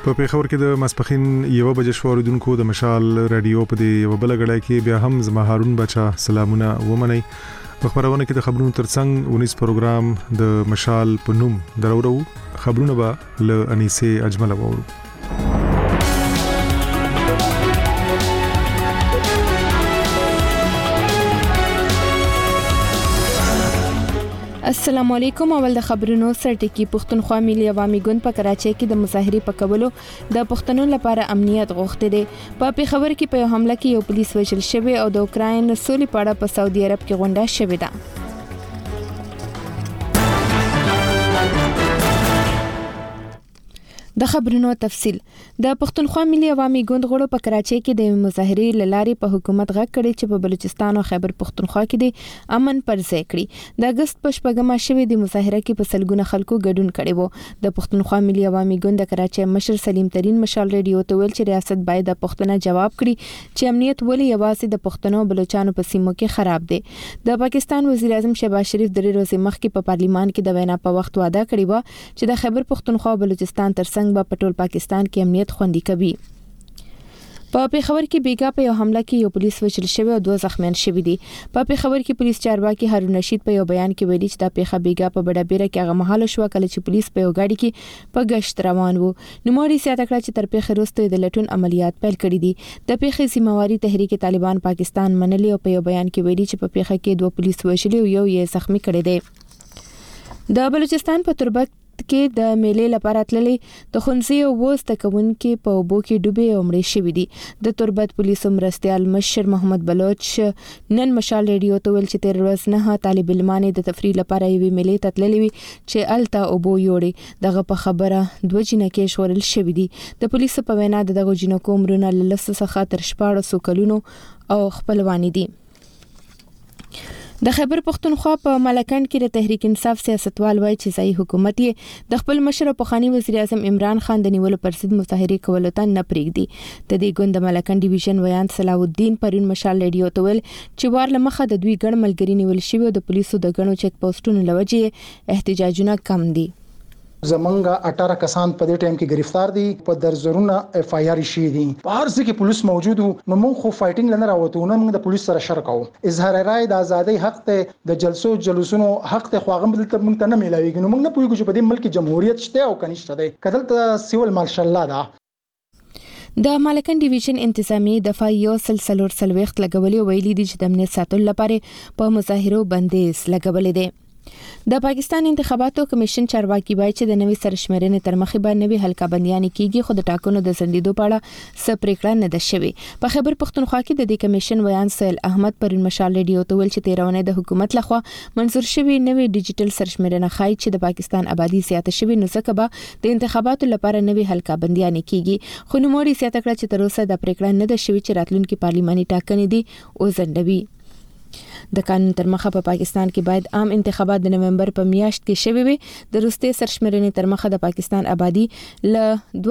په پیښور کې د ماسپخین 1 بجې شواردونکو د مشال رادیو په دی یو بل غړای کې بیا هم زما هارون بچا سلامونه ومني. په خبرونه کې د خبرونو ترڅنګ 19 پروګرام د مشال په نوم درورو خبرونه به ل انیسه اجمل وورو. السلام علیکم. اول د خبرونو سرټکی پښتونخوا ملي عوامي ګوند په کراچۍ کې د مظاهرې په کولو د پښتنو لپاره امنیت غوښتي دي. په پیښور کې په حمله کې یو پولیس وژل شوی او د اوکراین سولې په اړه په سعودي عرب کې غونډه شوې ده. د خبرونو تفصيل. د پښتونخوا ملي عوامي ګوند غړو په کراچۍ کې د مظاهرې لاري په حکومت غږ کړي چې په بلوچستان او خیبر پښتونخوا کې د امن پر ځای کړي. د اگست په شپږمه شوې د مظاهره کې په سلګونه خلکو ګډون کړي وو. د پښتونخوا ملي عوامي ګوند د کراچۍ مشر سلیم ترين مشال ریډیو ته ویل چې ریاست باید د پښتنو جواب کړي چې امنیت ولې یوازې د پښتنو بلوچستانو په سیمو کې خراب دی. د پاکستان وزیر اعظم شهباز شریف د ورځې مخکې په پارلیمان کې د وینا په وخت وعده کړې و چې د خیبر پښتونخوا او بلوچستان ترڅنګ په ټول پاکستان کې امنیت خوندي کوي. په پیښور کې بیګا په یو حمله کې یو پولیس وژل شوی او 2 زخمیان شوي دي. په پیښور کې پولیس چارواکي هارون رشید په یو بیان کې ویلي چې د پیښه بیګا په بڑا بیره کې هغه مهال شو کله چې پولیس په یو گاډي کې په گشت روان وو. نو موري سیاته کړه چې تر پیښه وروسته د لټون عملیات پیل کړي دي. د پیښې ذمہواری تحریک طالبان پاکستان منلي او په یو بیان کې ویلي چې په پیښه کې 2 پولیس وژل او یو یې زخمی کړي دي. د بلوچستان په تربت کې د میلې لپاره تللي د خنزي او وسته کوونکې په اوبو کې ډوبې او مړې شوې دي. د تربت پولیسو مرستيال مشر محمد بلوچ نن مشال ریډیو ته ویل چې تیر ورځ نه طالب علمان د تفریح لپاره یوې میلې ته تللي وي چې الته اوبو یوړي. دغه په خبره 2 جنکې شورل شوې دي. د پولیسو په وینا دغه جنکو عمرونه له 10 څخه تر 14 کلونو او خپلوانی دي. د خیبر پښتونخوا په ملکند کې د تحریک انصاف سیاستوال وایي چې ځای حکومت یې د خپل مشر او پخوانی وزیر اعظم عمران خان د نیولو پر ضد مظاهرې کولو ته نه پرېږدي. د دې ګوند د ملکند ډیویژن ویان صلاح الدین پرون مشال ریډیو ته ویل چې وار لمخه د دوی ګڼ ملګری نیول شوی او د پولیسو د ګڼو چک پوسټونو لوجې احتجاجونه کم دي. زمونږه 18 کسان په دې ټایم کې گرفتار دي. په درزرونه اف آی آر شي دي. په هر ځای کې پولیس موجود وو. نو موږ خو فایټینګ لنه راوته نو موږ د پولیس سره شر کوو. اظهار رائے د ازادۍ حق ته د جلسونو حق ته خو هغه بدلته موږ ته نه ملایوي. نو موږ نه پوهیږو چې په دې ملک جمهوریت شته او کنيشته ده. کدلته سیول مارشل لا ده. د ملکند ډیویژن انتظامی دفاع یو سلسلور سلويخت لګولې ویلي دي چې د امنیت ساتلو لپاره په مظاهرو بندیز لګولې دي. د پاکستان انتخاباتو کمیشن چارواکي وایي چې د نوې سرشمېرنې تر مخې به نوې حلقه بندیانې کیږي خو د ټاکنو د ځنډېدو په اړه څه پریکړه نه ده شوې. په خیبر پښتونخوا کې د دې کمیشن ویان سهیل احمد پرون مشال ریډیو ته ویل چې تیرونه د حکومت لخوا منظور شوی نوې ډیجیټل سرشمېرنه ښایي چې د پاکستان آبادی زیاته شوی نو ځکه به د انتخاباتو لپاره نوې حلقه بندیانې کیږي. خو نو موري زیاته کړه چې تر اوسه د پریکړه نه ده شوی چې راتلونکي پارلماني ټاکنې دي او ځنډوي. د قانون تر مخه په پاکستان کې باید عام انتخابات د نومبر په میاشت کې شوي وي. د روسي سرشمېرنې تر مخه د پاکستان آبادی ل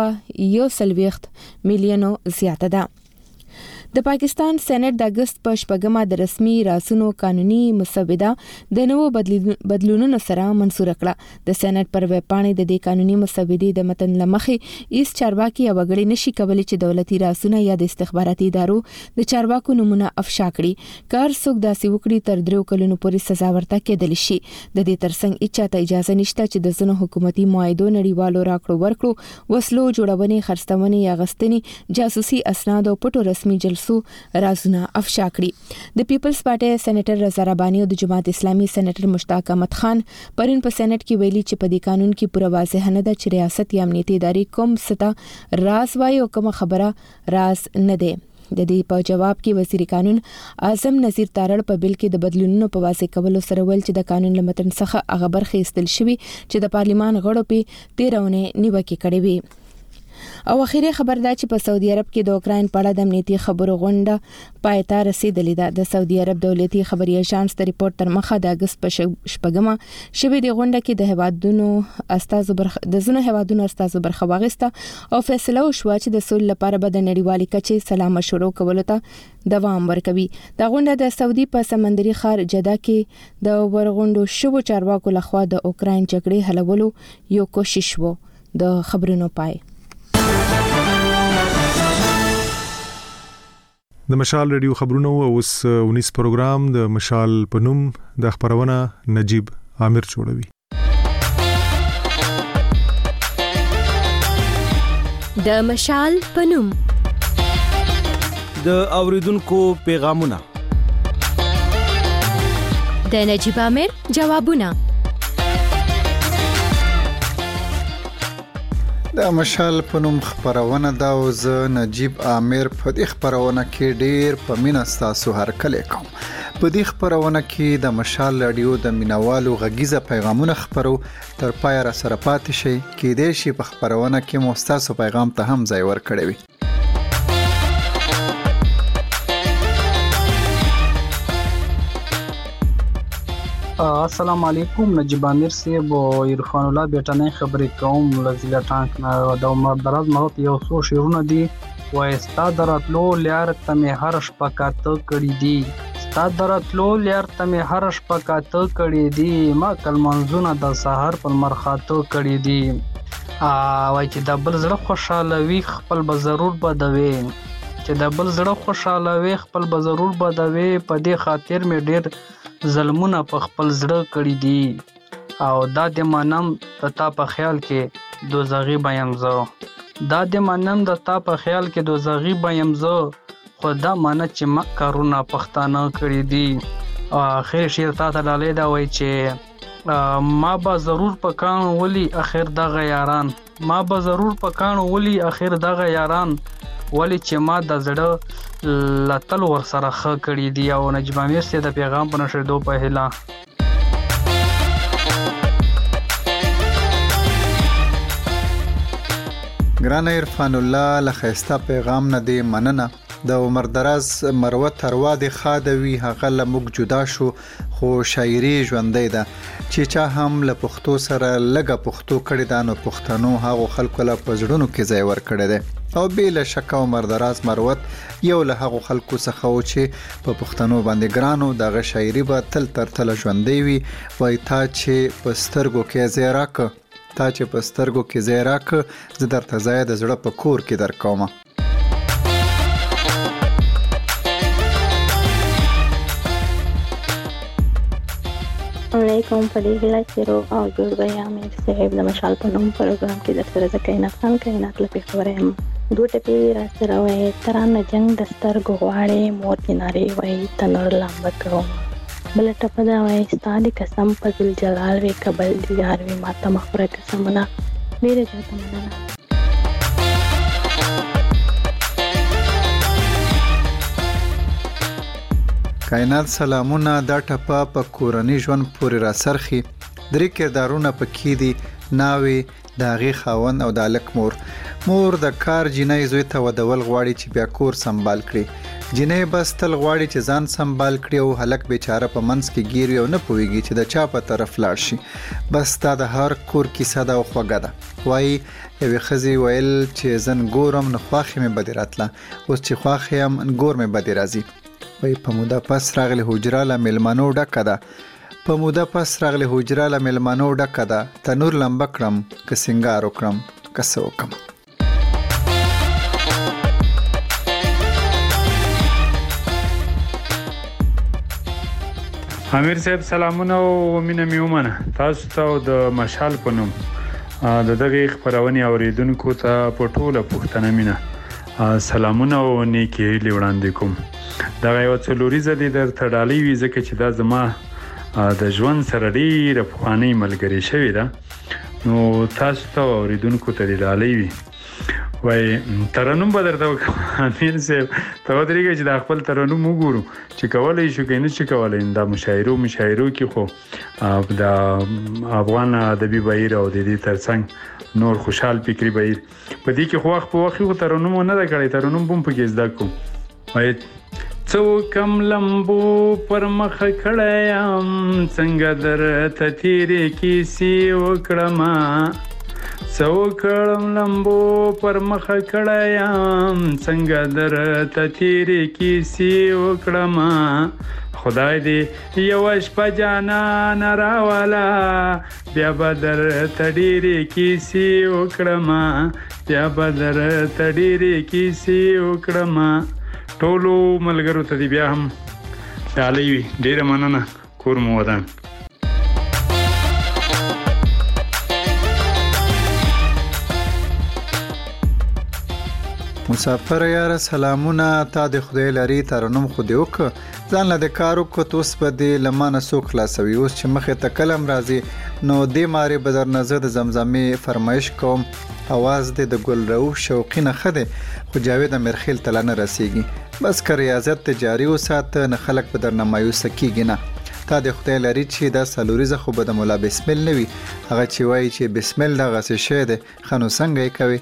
241 میلیونو زیاته ده. د پاکستان سېنات د اگست په شپږمه د رسمي راسونو قانوني مسوده د نوو بدلونونو سره منسوخ کړه. د سېنات پر ویب پاڼې د دې قانوني مسودې د متن لمخې ایس چارواکي او غړي نشي کولای چې دولتي راسونه یا د استخباراتي ادارو د چارواکو نمونه افشا کړي. کار څوک داسې وکړي تر 3 کلونو پورې سزا ورته کېدل شي. د دې ترڅنګ اچاته اجازه نشته چې د ځینو حکومتي معاهدو نړیوالو راکړو ورکړو وسلو جوړونې خرڅونې یا غستنې جاسوسي اسناد او پټو رسمي جلسو رازونه افشا کړي. د پیپلز پارټي سېنیټر رضا رباني او د جماعت اسلامي سېنیټر مشتاق احمد خان پرون په سېنات کې ویلي چې په دې قانون کې پوره واضح نه ده چې ریاست یا امنیتي ادارې کوم ستا راز وایي او کوم خبره راز نه ده. د دې په جواب کې وزیر قانون اعظم نذیر تارړ په بل کې د بدلونونو په واضح کولو سره ویل چې د قانون لمتن څخه هغه برخې استل شوی چې د پارلیمان غړو په 13 نیوکه کړې وي. او اخیری خبر دا چې په سعودي عرب کې د اوکراین په اړه د امنیتي خبرو غونډه پای ته رسیدلې ده. د سعودي عرب دولتي خبري اژانس د ریپورت تر مخه د اگست په شپږمه شوې د غونډه کې د هیوادونو استازو برخه واغسته او فیصله وشوه چې د سولې لپاره به د نړیوالي کچې سلام مشورو کولو ته دوام ورکوي. د غونډه د سعودي په سمندري ښار جده کې د ورغونډو شوو چارواکو لخوا د اوکراین جګړې حلولو یو کوشش وو. د خبرونو پای د مشال رادیو خبرونه اوس 19 پروګرام د مشال پنوم د خبرونه نجیب عامر جوړوي. د مشال پنوم د اوریدونکو پیغامونه، د نجیب عامر جوابونه. د مشال پنوم خبرونه دا او زه نجیب عامر په دې خبرونه کې ډیر په مینا تاسو هر کله کوم. په دې خبرونه کې د مشال رادیو د مینوالو غږیزه پیغامونه خبرو تر پای را سره پاتې شي کې دې شي په خبرونه کې مو تاسو پیغام ته هم ځای ورکړی وي. السلام علیکم. نجیب عامر صاحب او عرفان الله بیٹانه خبرې کوم لزیلا ټانک نه د عمر دراز مرات یو څو شیرونه دي وای استاد راتلو لار ته مې هر شپه کاته کړی دي، استاد راتلو لار ته مې هر شپه کاته کړی دي، ما کل منځونه د سحر پر مرخاته کړی دي. وای چې د بل زړه خوشاله وي خپل به ضرور بدوي، چې د بل زړه خوشاله وي خپل به ضرور بدوي، په دې خاطر مې ډیر ظلمونه په خپل زړه کړی دي او دا د منم د تا په خیال کې دوزغي بیم زه، دا د منم د تا په خیال کې دوزغي بیم زه، خو دا منه چې ما کارونه پښتانه کړی دي. اخر شعر تا ته لاله دا وای چې ما به ضرور پکان ولی اخر دغه یاران، ما به ضرور پکان ولی اخر دغه یاران، ولی چې ما د زړه لتل ور سره خ کړی دی. او نجیب عامر سي د پیغام په نشریدو په هلا ګران عرفان الله لخيستا پیغام نه دی مننه. د عمر دراز مروت تروا د خادوي هغه لمګ جدا شو خو شاعري ژوندې ده چې چا هم له پښتو سره لګه پښتو کړي دا نو پښتنو هغه خلکو له پزړونو کې ځای ور کړی دی او بل شک عمر دراز مروت یو له هغه خلکو څخه و چې په پښتنو باندې ګرانو دغه شاعري به تل تر تل ژوندې وي. وای تا چې پسترګو کې ځای راک، تا چې پسترګو کې ځای راک زه درته ځای د زړه په کور کې درکوم. علیکم په دې هیله چې روغ او جوړ به عامر صاحب د مشال په نوم پروګرام کې در سره د کائنات خان کائنات لپاره خبره هم دوه ټپې را سره وای ترانه جنگ د سترګو غواړې مور کنارې وای تنور لامبه کوم، بل ټپه دا وای ستادي قسم په ذل جلال وی قبل دی یار وی ماته مخره قسمونه ډیره ځته مننه. کائنات سلامونه. دا ټپه په کورنۍ ژوند پورې را سرخي. درې کردارونه پکې دي، ناوي د هغې خاوند او د هلک مور د کار جینۍ زوی ته ودول غواړي چې بیا کور سنبال کړي، جینۍ بس تل غواړي چې ځان سنبال کړي او هلک بیچاره په منځ کې ګیر وي او نه پوهیږي چې د چا په طرف لاړ شي. بس دا د هر کور کیسه ده او خوږه ده. وایي یوې ښځې ویل چې زن ګورم نو خواښې مې بدې راتله، اوس چې خواښې یم ګور مې بدې راځي. وای په موده پس راغلی حجره له میلمنو ډکه ده، په موده پس راغلی حجره له میلمنو ډکه ده، تنور لمبه کړم که سنگار وکړم که څه وکړم. امیر صاحب سلامونه او مینه میومنه تاسو ته د مشال په نوم د دغه خبرونه اوریدونکو ته په ټوله پښتنه مینه سلامونه او نیکی لیوړاندې کوم. دا یو څلوريزه دي در تړالي وي ځکه چې دا زما د ژوند سره ډیره پخوانی ملګری شوی ده، نو تاسو ته اوریدونکو ته ډالۍ وي. وای ترنم بدر ته امیر صاحب ته ودرېږي چې د خپل ترنم وګورو چې کولای شو کنه چې کولای د مشاعرو کې خو د افغان ادبي بهیر او د دې ترڅنګ نور خوشحال فکری بهیر په دې کې خو په وخت ترنم نه دا کړی، ترنم بم پکې زده کوم. وای څوکم لمبو پر مخ کړم څنګه در ته تیرې کیسې وکړم، څوکم لمبو پر مخ کړم څنګه در ته تیرې کیسې وکړم، خدای دې یو شپه جانان راولا بیا به در ته ډېرې کیسې وکړم، بیا به در ته ډېرې کیسې وکړم، ټولو ملګرو ته بیا هم ډالۍ وي. ډیره مننه. کور مو ودان. مسافر یاره سلامونه، تا د خدای لري ترنم خو دې وکړه، ځان له د کار وکړه، اوس به دې له ما نه څوک خلاصوي. اوس چې مخې ته کلم راځي نو دې مارې به در نه زه د زمزمې فرمایش کوم. اواز دې د ګل رؤف شوقي نه ښه دی، خو جاوید امیرخیل ته لا نه رسیږي. بس که ریاضت ته جاري وساته نه خلک به در نه مایوسه کېږي. نه تا د خدای لري چې دا څلوریزه خو به د ملا بسمل نه وي، هغه چې وایي چې بسمل دغسې شی دی. ښه نو څنګه یې کوې؟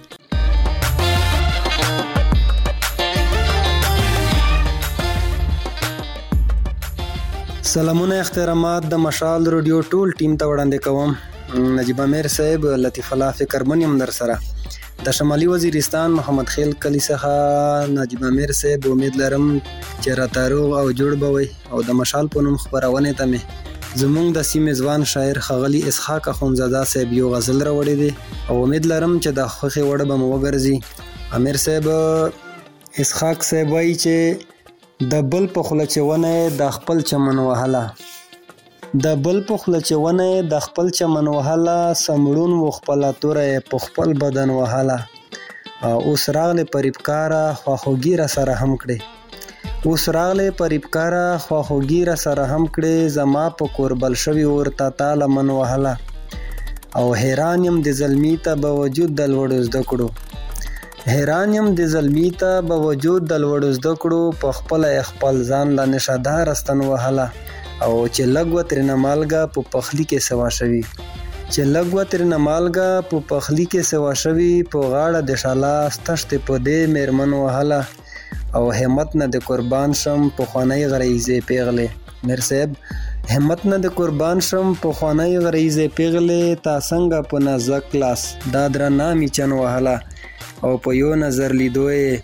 سلامونه احترامات د مشال رادیو ټول ټیم ته وړاندې کوم. نجیب امیر صاحب، لطیف الله فکرمن یم در سره. د شمالي وزیرستان محمد خیل کلی څخه نجیب امیر صاحب، امید لرم چې راته روغ او جوړ به وئ. او د مشال په نوم خپرونې ته مې زمونږ د سیمې ځوان شاعر ښاغلي اسحاق اخونزاده صاحب یو غزل راوړی دی او امید لرم چې د خوښې وړ به مو وګرځي. امیر صاحب، اسحاق صاحب وایي چې د بل په خوله چې ونه د خپل چمن وهله، د بل په خوله چې ونه د خپل چمن وهله، سمړون و خپله توره په خپل بدن وهله. اوس راغلی پریبکاره خواخوږي را سره هم کړې، اوس راغلی پریبکاره خواخوږي را سره هم کړې، زما په کور بل شوي ورته تا لمن وهله. او حیران یم د زلمي ته به وجود د لوړو زده کړو، حیران یم د زلمی ته به وجود د لوړو زده کړو، په خپله خپل ځان له نشهدار استن وهله. او چې لږ و ترېنه مالګه په پخلي کې سوا شوي، چې لږ و ترېنه مالګه په پخلي کې سوا شوي، په غاړه د شاله ستشتې په دې مېرمن وهله. او همت نه د قربان شم پخوانی غریزې پیغلې. میر صاحب، همت نه د قربان شم پخوانی غریزې پیغلې، تا څنګه په نازک لاس دا درنه میچن وهله. او په یو نظر لیدو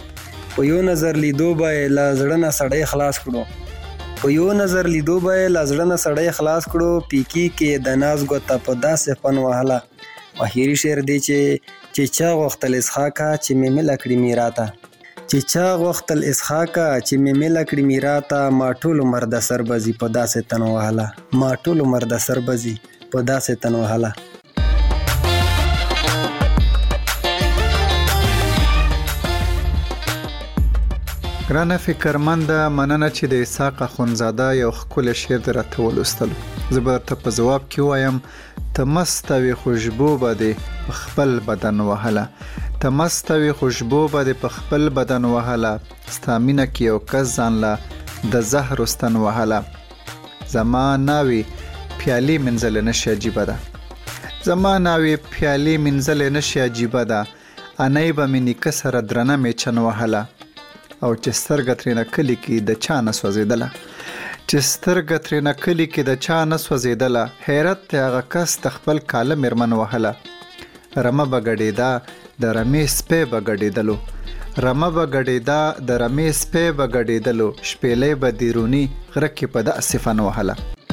به له زړه نه سړی خلاص کړو، په یو نظر لیدو به له زړه نه سړی خلاص کړو، پیکی کې د ناز ګوته په داسې فن وهله. اخري شعر دی چې چا غوښتل اسحاقه چې مې مله کړي میراته، چې چا غوښتل اسحاقه چې مې مله کړي میراته، ما ټول عمر د سر بزي په داسې تن وهله، ما ټول عمر د سر بزي په داسې تن وهله. ګرانه فکرمنده، مننه چې د اسحاق اخونزاده یو ښکلی شعر دې راته ولوستلو. زه به درته په ځواب کې ووایم ته مست وې خوشبو به دې په خپل بدن وهله، ته مست وې خوشبو به دې په خپل بدن وهله، ستا مینه کې یو کس ځان له د زهر ستن وهله. زما ناوې پیالې منځلې نشي عجیبه ده، زما ناوې پیالې منځلې نشي عجیبه ده، انۍ به مې نیکه سره درنه مې چن وهله. او چې سترګه ترېنه کلي کې د چا نه سوځېدله، چې سترګه ترېنه کلي کې د چا نه سوځېدله، حیرت ته هغه کس د خپل کاله مېرمن وهله. رمه به ګډېده د رمې سپی به ګډېدلو، رمه به ګډېده د رمې سپی به ګډېدلو، شپېلۍ به دیروني غره کې په داسې فن وهله.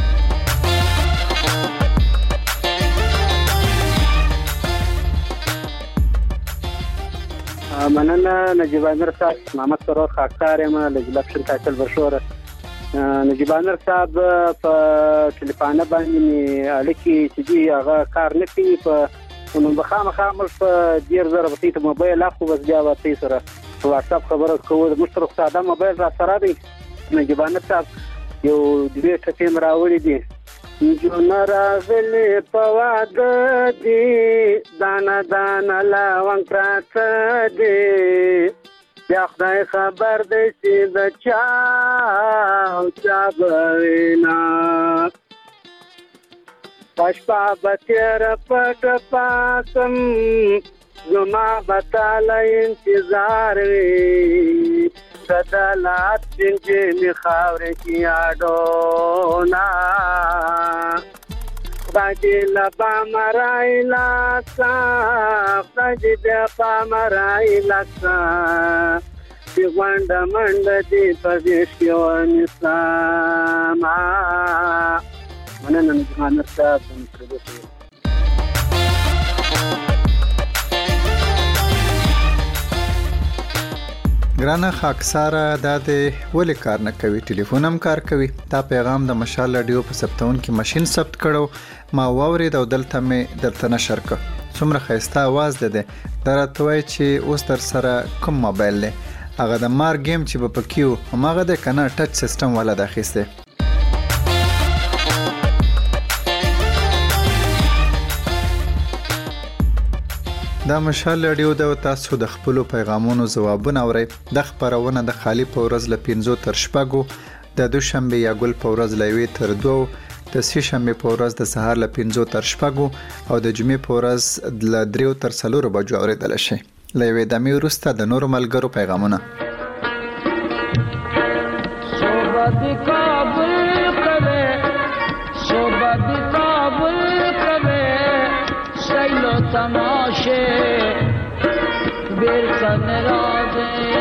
مننه نجیب امیر صاحب. محمد سرور خاکسار یم له جلفشن کاکل برشوره. نجیب امیر صاحب په ټلیفونه باندې اړیکې چې دی هغه کار نه کوي، په نو بخامخا موږ په ډیر زره بسیط موبایل اخو بس بیا ورته سره په واتس اپ خبرو کوو. موږ سره ساده موبایل را سره دی. نجیب امیر صاحب یو دوی ټیم راوړي دي، جو نراغلی په واده دی، دانا دانا لاونګ پراته دی، بیا خدای خبر دی چې د چا او چا به وینا، پشپا به تېره پټه پاتم، زما به تاله انتظار وي، دلات جنجې می خاورې کې اډونا، خدای دې له بامه رایلاسا، خدای دې بیا بامه رایلاسا، چې غونډه منډه دې په ویش کې ونیسمه. مننه نجیب امیر صاحب. ګرانه خاکساره دا د ولې کار نه کوي ټلیفون هم کار کوي دا پیغام د مشال رادیو په ثبتون کې ماشين ثبت کړو ما واورید او دلته مې درته نشر کړ څومره خسته आवाज ده درته وای چې اوس تر سره کوم موبایل له هغه د مار گیم چې په پکیو هغه د کنه ټچ سیستم والا د اخیسته دا مشال رادیو د تاسو د خپل پیغامونو ځوابونه اوري د خبرونه د خالی په ورځ ل 15 تر شپږو د دوشنبه یا ګل په ورځ ل 1 تر 2 د سه شنبه په ورځ د سهار ل 15 تر شپږو او د جمعې په ورځ ل 3 تر 4 بجو اوریدل شي لوي د می ورسته د نور ملګرو پیغامونه صوبه کابل کله صوبه کابل کله سیلو تماشه بیر کن رازه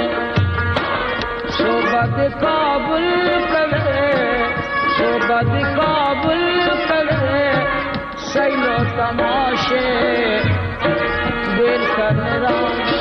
صوبت کابل کله صوبت کابل کله سیلو تماشه بیر کن رازه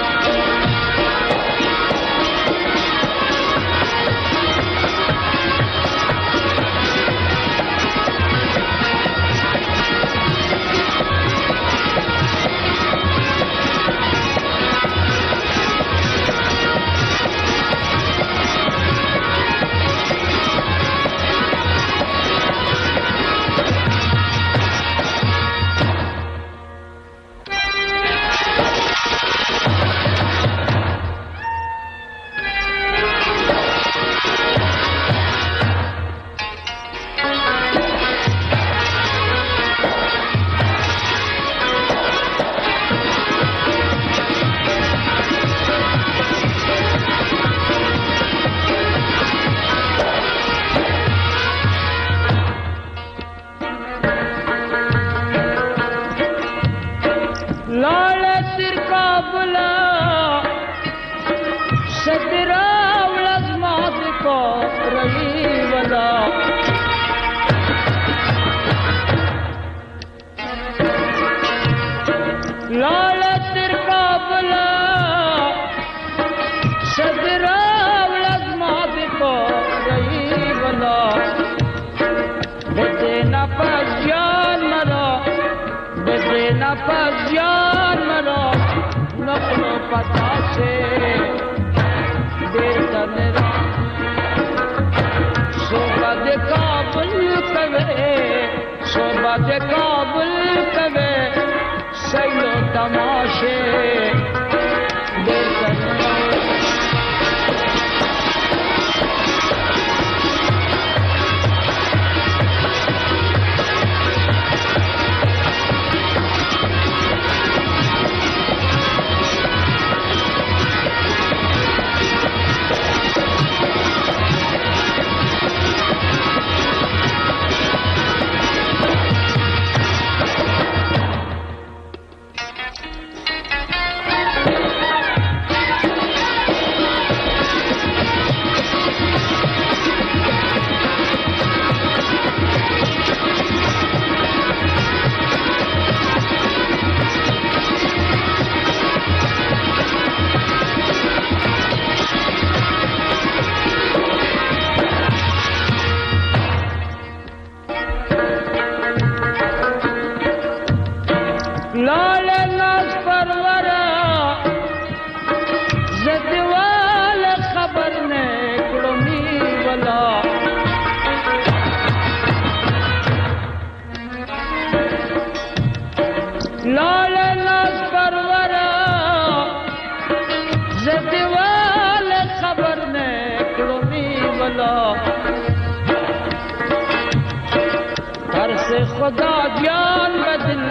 خدا جان بدل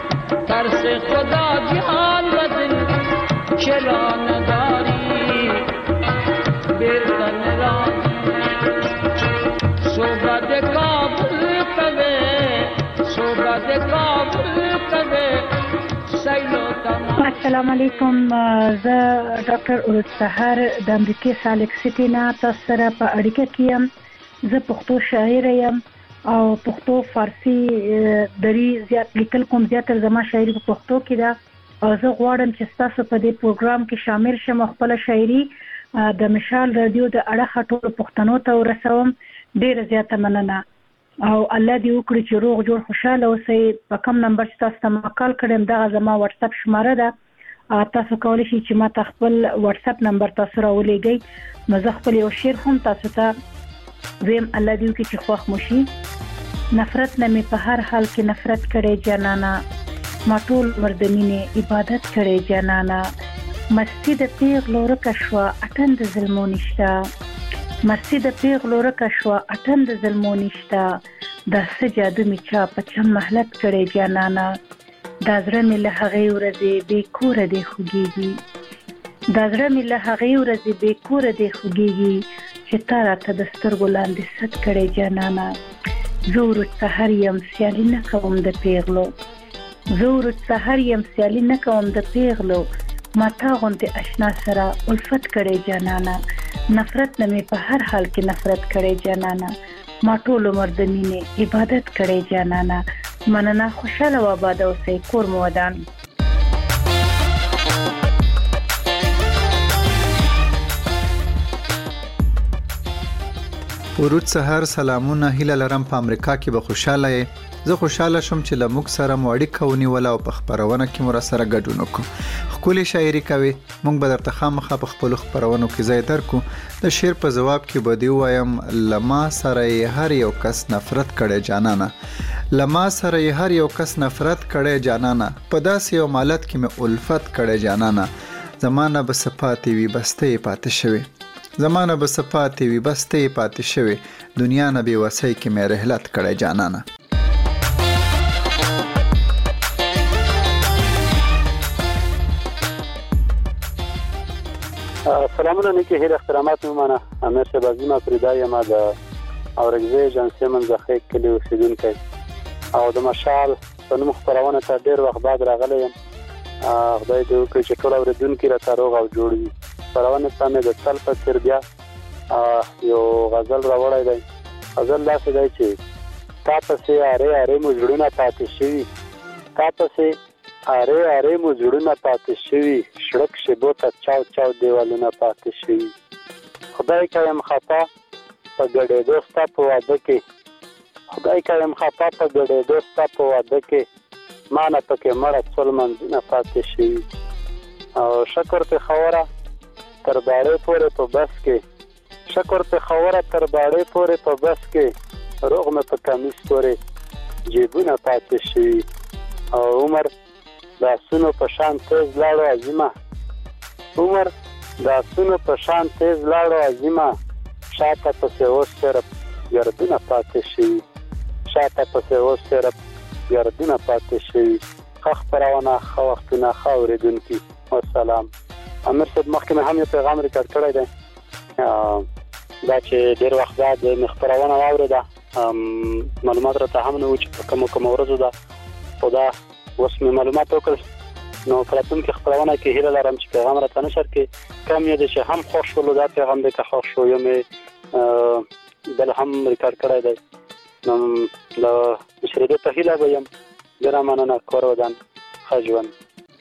ترس خدا جان بدل چلا نداری بیرکن ران صوبت کابل کبه صوبت کابل کبه سیلو تمام. السلام علیکم، زه ډاکټر اورد سحر د امریکای سالک سټی نه تاسو سره په اړیکه کې یم. زه پښتو شاعر یم او پښتو فارسی دری زیات لیکل کوم، زیاتره زما شاعري په پښتو کې ده او زه غواړم چې تاسو په دې پروګرام کې شامل شم، خپل شاعري د مشال رادیو د اړه ټول پښتنو ته ورسوم. ډیره زیاته مننه او الله دې وکړي چې روغ جوړ خوشاله اوسئ. په کوم نمبر چې تاسو ته ما کال کړم دغه زما واتس اپ شماره ده. تاسو کولی شئ چې ما ته خپل واتس اپ نمبر تاسو راولېږئ نو زه خپل یو شعر هم تاسو ته ویم. الله دې وکړي چې خوښ مو شي. نفرت نه مې په هر حال کې نفرت کړې جانانا، ما ټول عمر د مینې عبادت کړې جانانا. مستی د پیغلو رکه شوه اټن د ظلمو نشته، مستی د پیغلو رکه شوه اټن د ظلمو نشته. دا څه جادو مې چا په چم محلت کړې جانانا، دا زړه مې له هغې ورځې بې کوره دی خوږېږي، دا زړه مې له هغې ورځې بې کوره دی خوږېږي چې تا راته د سترګو لاندې ست کړې جانانا. زه ورځ سحر یم سیالي نه کوم د پیغلو، زه ورځ سحر یم سیالي نه کوم د پیغلو، ما تا غوندې اشنا سره الفت کړې جانانا. نفرت نه مې په هر حال کې نفرت کړې جانانا، ما ټول عمر د مینې عبادت کړې جانانا. مننه، خوشاله و آباد اوسئ. کور مو ودان. ورود سحر سلامونه، هیله لرم په امریکا کې به خوشاله یې. زه خوشاله شوم چې له موږ سره مو اړیکه ونیوله او په خپرونه کې مو راسره ګډون وکړو. ښکلې شاعري کوي، موږ به درته خامخا په خپلو خپرونو کې ځای درکو. د شعر په ځواب کې به دې ووایم له ما سره یې هر یو کس نفرت کړی جانانه، له ما سره یې هر یو کس نفرت کړی جانانه، په داسې یو مالت کې مې الفت کړی جانانه. زمانه به څه پاتې وي بسته یې پاتې شوې، زمانه به څه پاتې وي بسته یې پاتې شوې، دنیا نه بې وسۍ کې مې رحلت کړی جانانه. سلامونه نیکی هیل احترامات میمانه. امیر صاحب عظیم افریدا یم د اورګزی جنسي منځخې کلی اوسیدونکی او د مشال په نوم خپرونه ته ډېر وخت بعد راغلی یم. خدای دې وکړي چې ټول اورېدونکي راته روغ او جوړ وي. خپرونه ته مې د تل په څېر بیا یو غزل راوړی دی. غزل داسې دی چې تا پسې ارې ارې مو زړونه پاتې شوي، تا پسې ارې ارې مو زړونه پاتې شوي، شړک شیبو ته چاو چاو دیوالونه پاتې شوي. خدای که یم خفا په ګډېدو ستا په واده کې، خدای که یم خفا په ګډېدو ستا په واده کې، ما نه پکې مړه څول منځونه پاتې شوي. او شکر پې خوره تر باړې پورې په بس کې، شکر پې خوره تر باړې پورې په بس کې، روغ مې په کمیس پورې جیبونه پاتې شوي. او عمر د آسونو په شان تیز لاړو عظیمه، عمر د آسونو په شان تیز لاړو عظیمه، شاته پسې اوس صرف ګردونه پاتې شوي، شاته پسې اوس صرف ګردونه پاتې شوي. ښه خپرونه، ښه وختونه، ښه اورېدونکي. والسلام. امیر صاحب مخکې مې هم یو پیغام ریکارډ کړی دی، دا چې ډېر وخت بعد مې خپرونه واورېده، معلومات راته هم نه وو چې په کومو ورځو ده، خو دا اوس مې معلومات وکړل نو په راتلونکي خپرونه کې هیله لرم چې پیغام راته نشر کې کم یې دی چې هم خوښ شولو، دا پیغام دی که خوښ شو یو مې بل هم ریکارډ کړی دی. نو د مشرېدو په هیله به یم. ډېره مننه. کور ودان، ښه ژوند.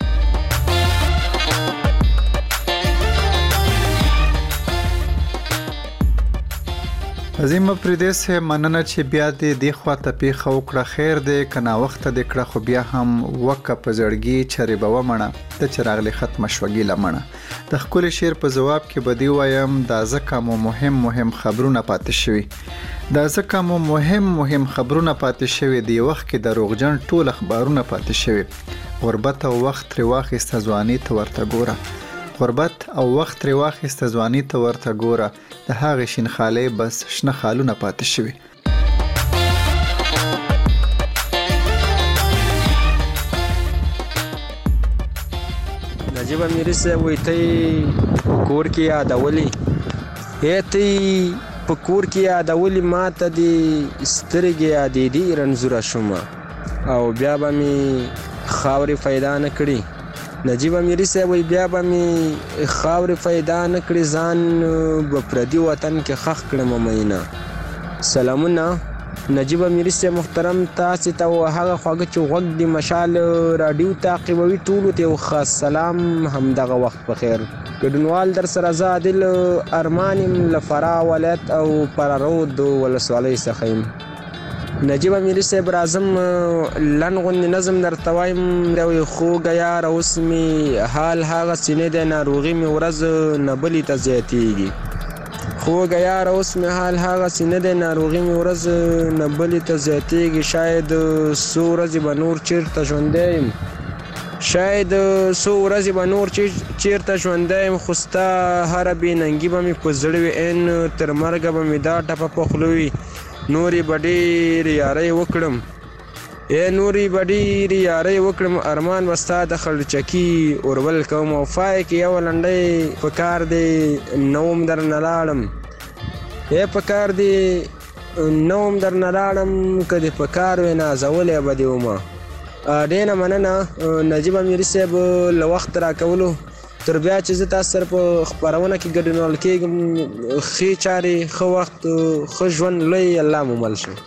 عظیم افریدی صاحب مننه چې بیا دې خواته پیښه وکړه. خیر دی که ناوخته دې کړه، خو بیا هم وکه په زړګي چرې به ومنه ته چې راغلې ختمه شوه ګیله مڼه. د ښکلي شعر په ځواب کې به دې وایم دا ځکه مو مهم خبرونه پاتې شوي، دا ځکه مو مهم خبرونه پاتې شوي، د یو وخت کې د روغجن ټول اخبارونه پاتې شوي. غربت او وخت ترې واخیسته ځواني ته ورته ګوره، غربت او وخت ترې واخیسته ځواني ته ورته ګوره، د هغې شین خالۍ بس شنه خالونه پاتې شوي. نجیب امیری صاحب وایي ته یې کور کې یادولې، ته یې په کور کې یادولې، ما ته دې سترګې یادېدې رنځوره شومه او بیا به مې خاورې پیدا نه کړي. نجیب امیری صاحب وایي بیا به مې خاورې پیدا نه کړي، ځان به پردي وطن کې خښ کړم مینه. سلامونه نجیب امیری صاحب محترم، تاسې ته او هغه خواږه چې غوږ د مشال راډیو تعقیبوي ټولو ته یو خاص سلام، همدغه وخت په خیر. ګډونوال در سره زه عادل ارمان یم له فراه ولایت او فرارود ولسوالۍ څخه یم. نجیب امیري صاحب راځم لنډ غوندې نظم درته وایم. یو خوږه یاره اوس مې حال هغسې نه دی، ناروغي مې ورځ نه بلې ته زیاتېږي. خوږه یاره اوس مې حال هغسې نه دی، ناروغي مې ورځ نه بلې ته زیاتېږي. شاید څو ورځې به نور چېرته ژوندی یم، شاید څو ورځې به نور چېرته ژوندی یم، خو ستا هره بېننګي به مې په زړه وي. ان تر مرګه به مې دا ټپه په خوله وي، نورې به ډېرې یارۍ وکړم، نورې به ډېرې یارۍ وکړم، ارمان به ستا د خړچکي اوربل کوم. او فای کې یوه لنډۍ په کار دی نوم در نه لاړم، په کار دی نوم در نه لاړم، که دې په کار وې نازولی به دې ومه. ډېره مننه نجیب امیري صاحب له وخت راکولو. تر بیا چې زه تاسو سره په خپرونه کې ګډونوال کېږم، ښې چارې، ښه وخت، ښه ژوند لوی الله مو مل شي.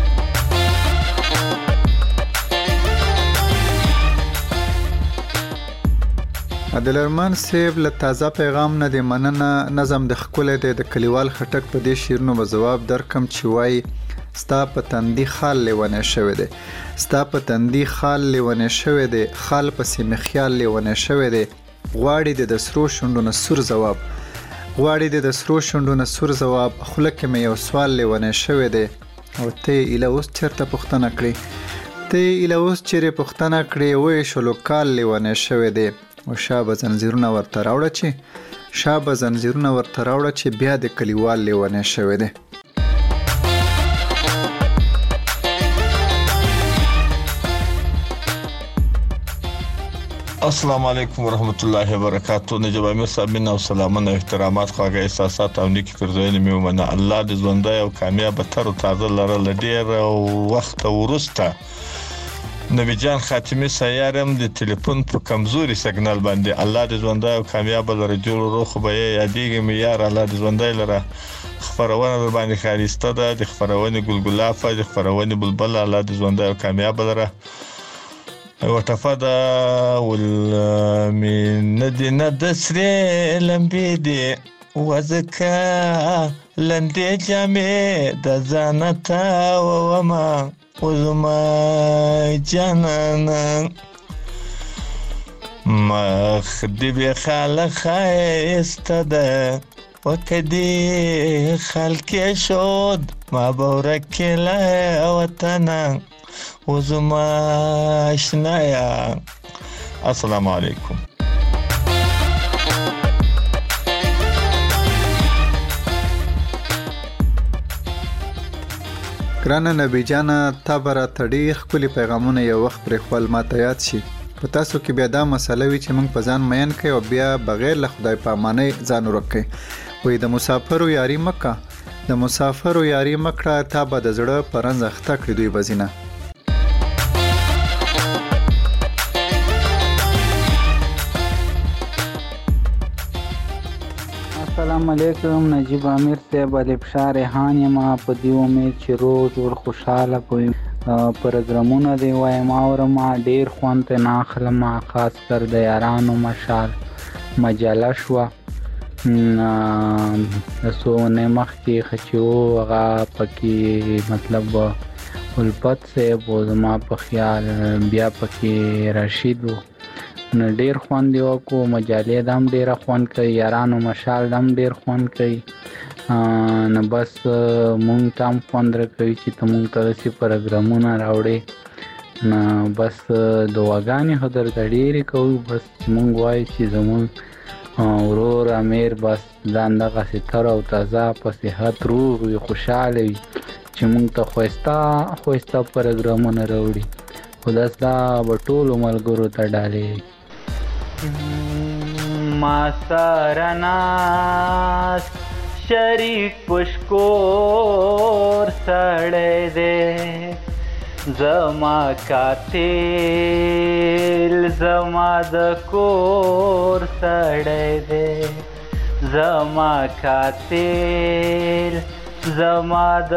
عادل ارمان صاحب له تازه پیغام نه دی مننه. نظم د ښکلی دی. د کلیوال خټک په دې شعرونو به ځواب درکم چې وایي ستا په تندي خال لیونی شوی دی، ستا په تندي خال لیونی شوی دی، خال پسې مې خیال لیونی شوی دی. غواړي د سرو شونډو نه سور ځواب، غواړي د سرو شونډو نه سور ځواب، خوله کې مې یو سوال لیونی شوی دی. او ته یې ایله اوس چېرته پوښتنه کړې، ته یې ایله اوس چېرې پوښتنه کړې، ویې شلو کال لیونی شوی دی. او شابه زنځیرونه ورته راوړه چې شابه زنځیرونه ورته راوړه چې بیا د کلیوال لیونی شوی دی. السلام علیکم ورحمت الله وبرکاتہ. نجیب امیر صاحب مینه او سلامونه او احترامات، خواږه احساسات او نیکی پرځایونه مې ومنه. الله دې ژوندی او کامیاب تر او تازه لرله. ډېر وخت وروسته نبی جان خاتمی سیارم د ټلیفون په کمزوري سیګنال باندې الله دې ژوندی او کامیاب لره. جوړ روخ به یادېږي مې یار، الله دې ژوندی لره. خبرونه در باندې خالصته ده، د خبرونه ګلګلافه، د خبرونه بلبل، الله دې ژوندی او کامیاب لره. وټفدا ول من دینه د سرې لمبې دي وزکه لندې جامې د ځانته وما وزما جانانا مخ دې به خاله خایسته ده وکدي خلک شود ما بورکله وطنه وزما اشنایا. السلام علیکم. ګرانه نبی جانه، تا به راته ډېر ښکلي پیغامونه یو وخت پرېښول، ما ته یاد شي. په تاسو کې بیا دا مسله وي چې موږ په ځان مین کوي او بیا بغیر له خدای پامانۍ ځان ورک کوي. وایي د مسافرو یاري مکه، د مسافرو یاري مکړه، تا به د زړه په رنځ اخته کړي دوی به ځینه. السلام علیکم. نجیب امیر صاحب الفشار ریحان یم. په دې امید چې روز ور خوشاله پوي پروګرامونه دی وایم اورم، ډیر خوند ته ناخلم، خاص کر د یارانو مشال مجله شو سو نه مخ کې خچو هغه پکې مطلب الفت صاحب او زما په خیال بیا پکې رشید نو ډیر خوند یو کو مجالې دم ډیر خوند کوي، یارانو مشال دم ډیر خوند کوي. نو بس مونږ تام خوند راکوي چې تمونږ ته داسې پروګرامونه راوړي. نو بس دعاګانې خو درته ډېرې کوو، بس چې مونږ وایو چې زمونږ ورور امیر بس ځان دغسې تر او تازه په صحت روغ وي، خوشحاله وي، چې مونږ ته ښایسته پروګرامونه راوړي. خو داس دا به ټولو ملګرو ته ډالې ما سره ناست شریک پشکور سړی دی، زما قاتل زما د کور سړی دی، زما قاتل زما د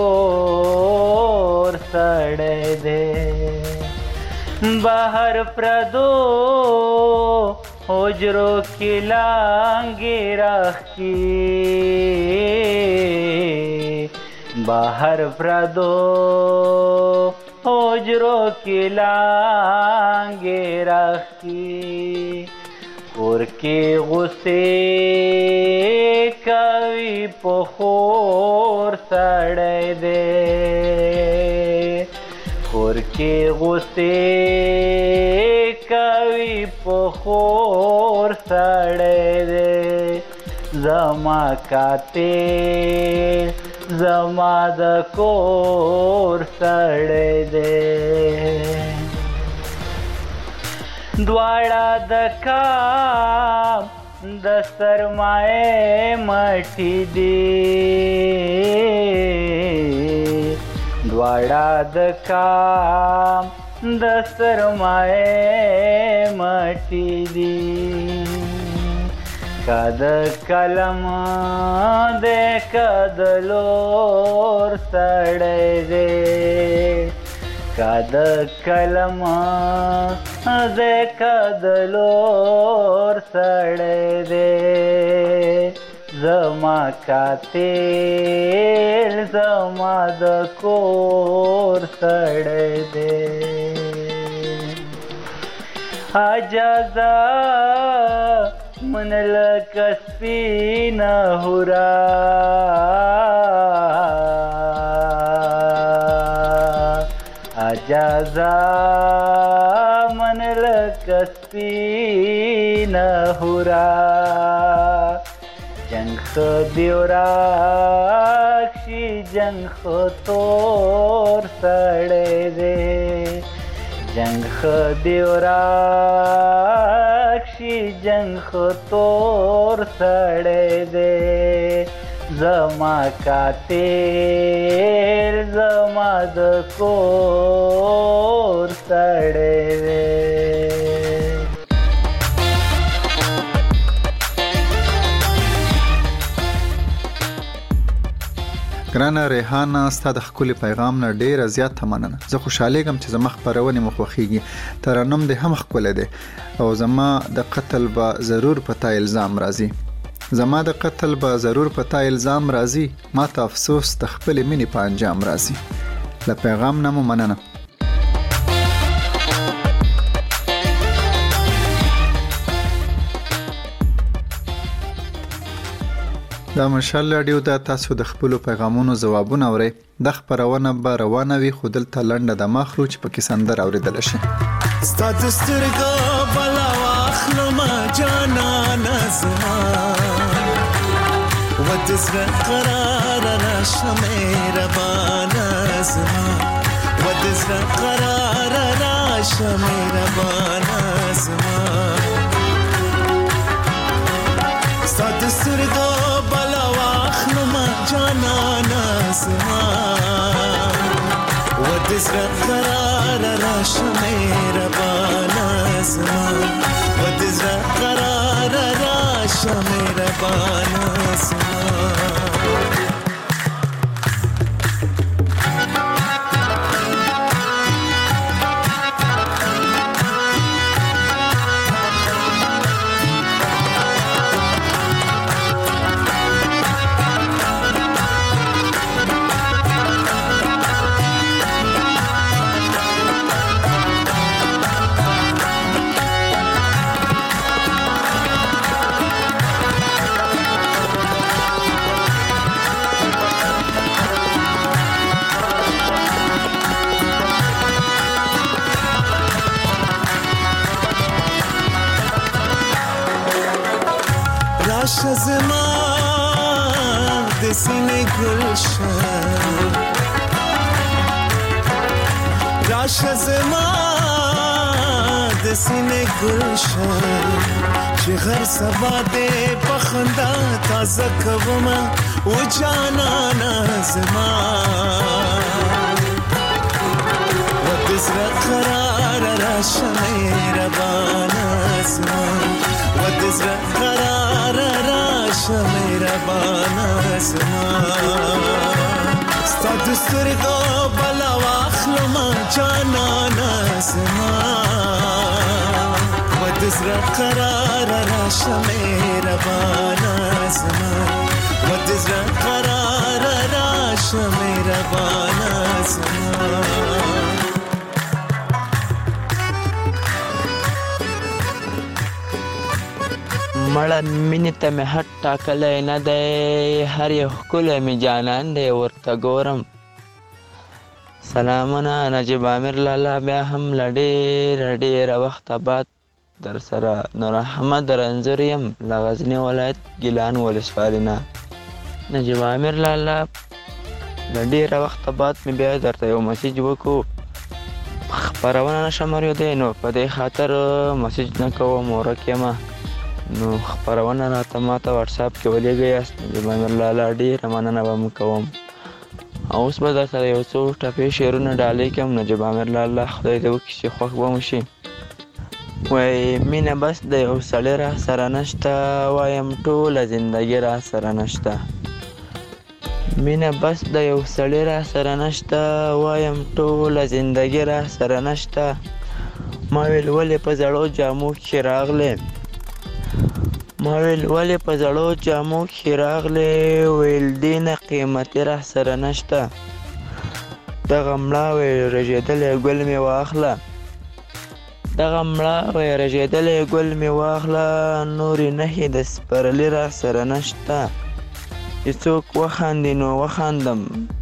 کور سړی دی. بهر پردو حجرو کې لانګې راخي بهر پردو حجرو کې لانګې راخي کور کې غصې کوي په خور سړی دی کور کې غصې کوي په خور سړی دی زما قاتل زما د کور سړی دی دواړه د کام د سرمایې مټي دي دواړه د کام د سرمایې مټي دي کد کلم د کدلور سړی دی کد کلم د کدلور سړی دی زما قاتل زما د کور سړی دی اجازه من لکه سپینه هورا اجازه من لکه سپینه هورا جنگ خدی راکشي جنگ خطور سړی دی جنگ خدی راکشي جنگ خطور سړی دی زما قاتل زما د کور سړی دی ګرانه ریحانه ستا د ښکلي پیغام نه ډېره زیاته مننه زه خوشحالیږم چې زما خپرونې مو خوښیږي ترنم دې هم ښکلی دی او زما د قتل به ضرور په تا الزام راځي زما د قتل به ضرور په تا الزام راځي ما ته افسوس د خپلې مینې په انجام راځي له پیغام نه مو مننه دا مشال رادیو د تاسو د خپل پیغامونو جوابونه اورئ د خبرونه به روانه وي خو دلته لنډه د مخروج پکې سندر اوریدل شي ستاد سترګو بلا واخلم جانا نزما ودزر قرار را شمیر بانزما ودزر قرار را شمیر بانزما ستاد سترګو بلا واخلم جانا نزما ودزر قرار را شمیر بانزما ودزر قرار را شمیر بانزما شزما د سینې گلشن راشه زما د سینې گلشن چې هر سبا دې پخندا تازه کوم او جانانا زما ودزر قرار راشه مهربانا زما ودزر قرار راشه مهربانا زما ستاد سترګو بلا واخلم جانانا زما ود زړه قرار راشه مهربانه زما د زړه قرار راشه مهربانه زما مړه مینې ته مې حد ټاکلی نه دی هر یو ښکلی مې جانان دی ورته ګورم سلامونه نجیب عامر لالا بیا هم له ډېره وخته بعد در سره نور احمد رنځور یم له غزني ولایت ګیلان ولسوالۍ نه نجیب عامر لالا له ډېره وخته بعد مې بیا درته یو مسیج وکړو خپرونه نشم اورېدی نو په دې خاطر مسیج نه کوم ورک یمه نو خپرونه راته ماته واتساپ کې ولېږئ یاست نجیب عامر لالا ډېره مننه به م کوم اوس به در سره یو څو ټپې شعرونه ډالۍ کړم نجیب عامر لالا خدای دې وکړي چې خوښ به مو شي وایي مینه بس د یو سړی را سره نشته وایم ټوله زندګي را سره نشته مینه بس د یو سړی را سره نشته وایم ټوله زندګي را سره نشته ما ویل ولې په زړو جامو کې راغلې ولې په زړو جامو کې راغلې ویل دې نه قیمتي را سره نشته دغه مړه ویل رژېدلی ګل مې واخله نورې نښې د سپرلي را سره نشته چې څوک وخاندي نو وخاندم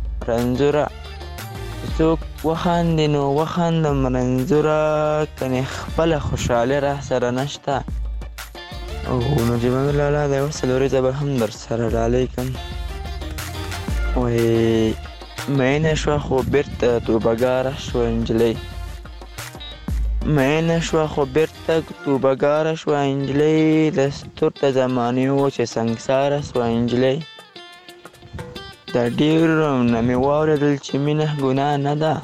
رنځوره کنې خپله خوشحالي را سره نشته او نجیب عامر لالا د یو څلوريزه به هم در سره ډالۍ کړم وایي مینه شوه خو بېرته توبهګاره شوه نجلۍ دستور د زمانې و چې سنګساره شوه نجلۍ د ډېرو نه مې واورېدل چې مینه ګناه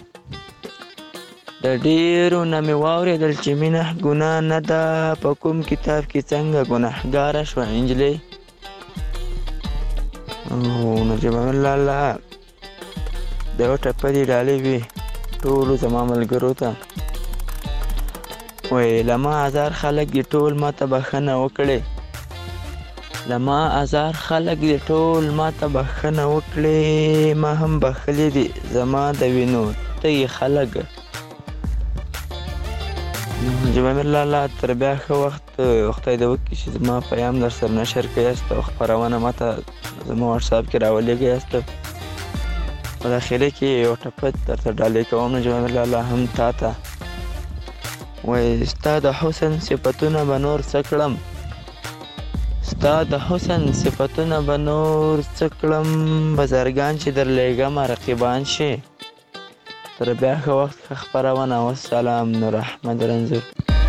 نه ده په کوم کتاب کې څنګه ګناهګاره شوه نجلۍ او نجیب عامر لالا د یو ټپه دې ډالۍ وي ټولو زما ملګرو ته وایي له ما هزار خلک دې ټول ماته بښنه وکړې ما هم بښلي دي زما د وینو تږي خلک نجیب عامر لالا تر بیا ښه وخت خدای دې وکړي چې زما پیام در سره نشر کړئ او خپرونه ماته زما واتساپ کې راولېږئ یاست په داخله کې یو ټپه درته ډالۍ کوم نجیب عامر لالا هم تا ته وایي ستا د حسن صفتونه به نور څه کړم بزرګان چې درلېږمه رقیبان شي تر بیا ښه وخت ښه خپرونه والسلام نور احمد رنځور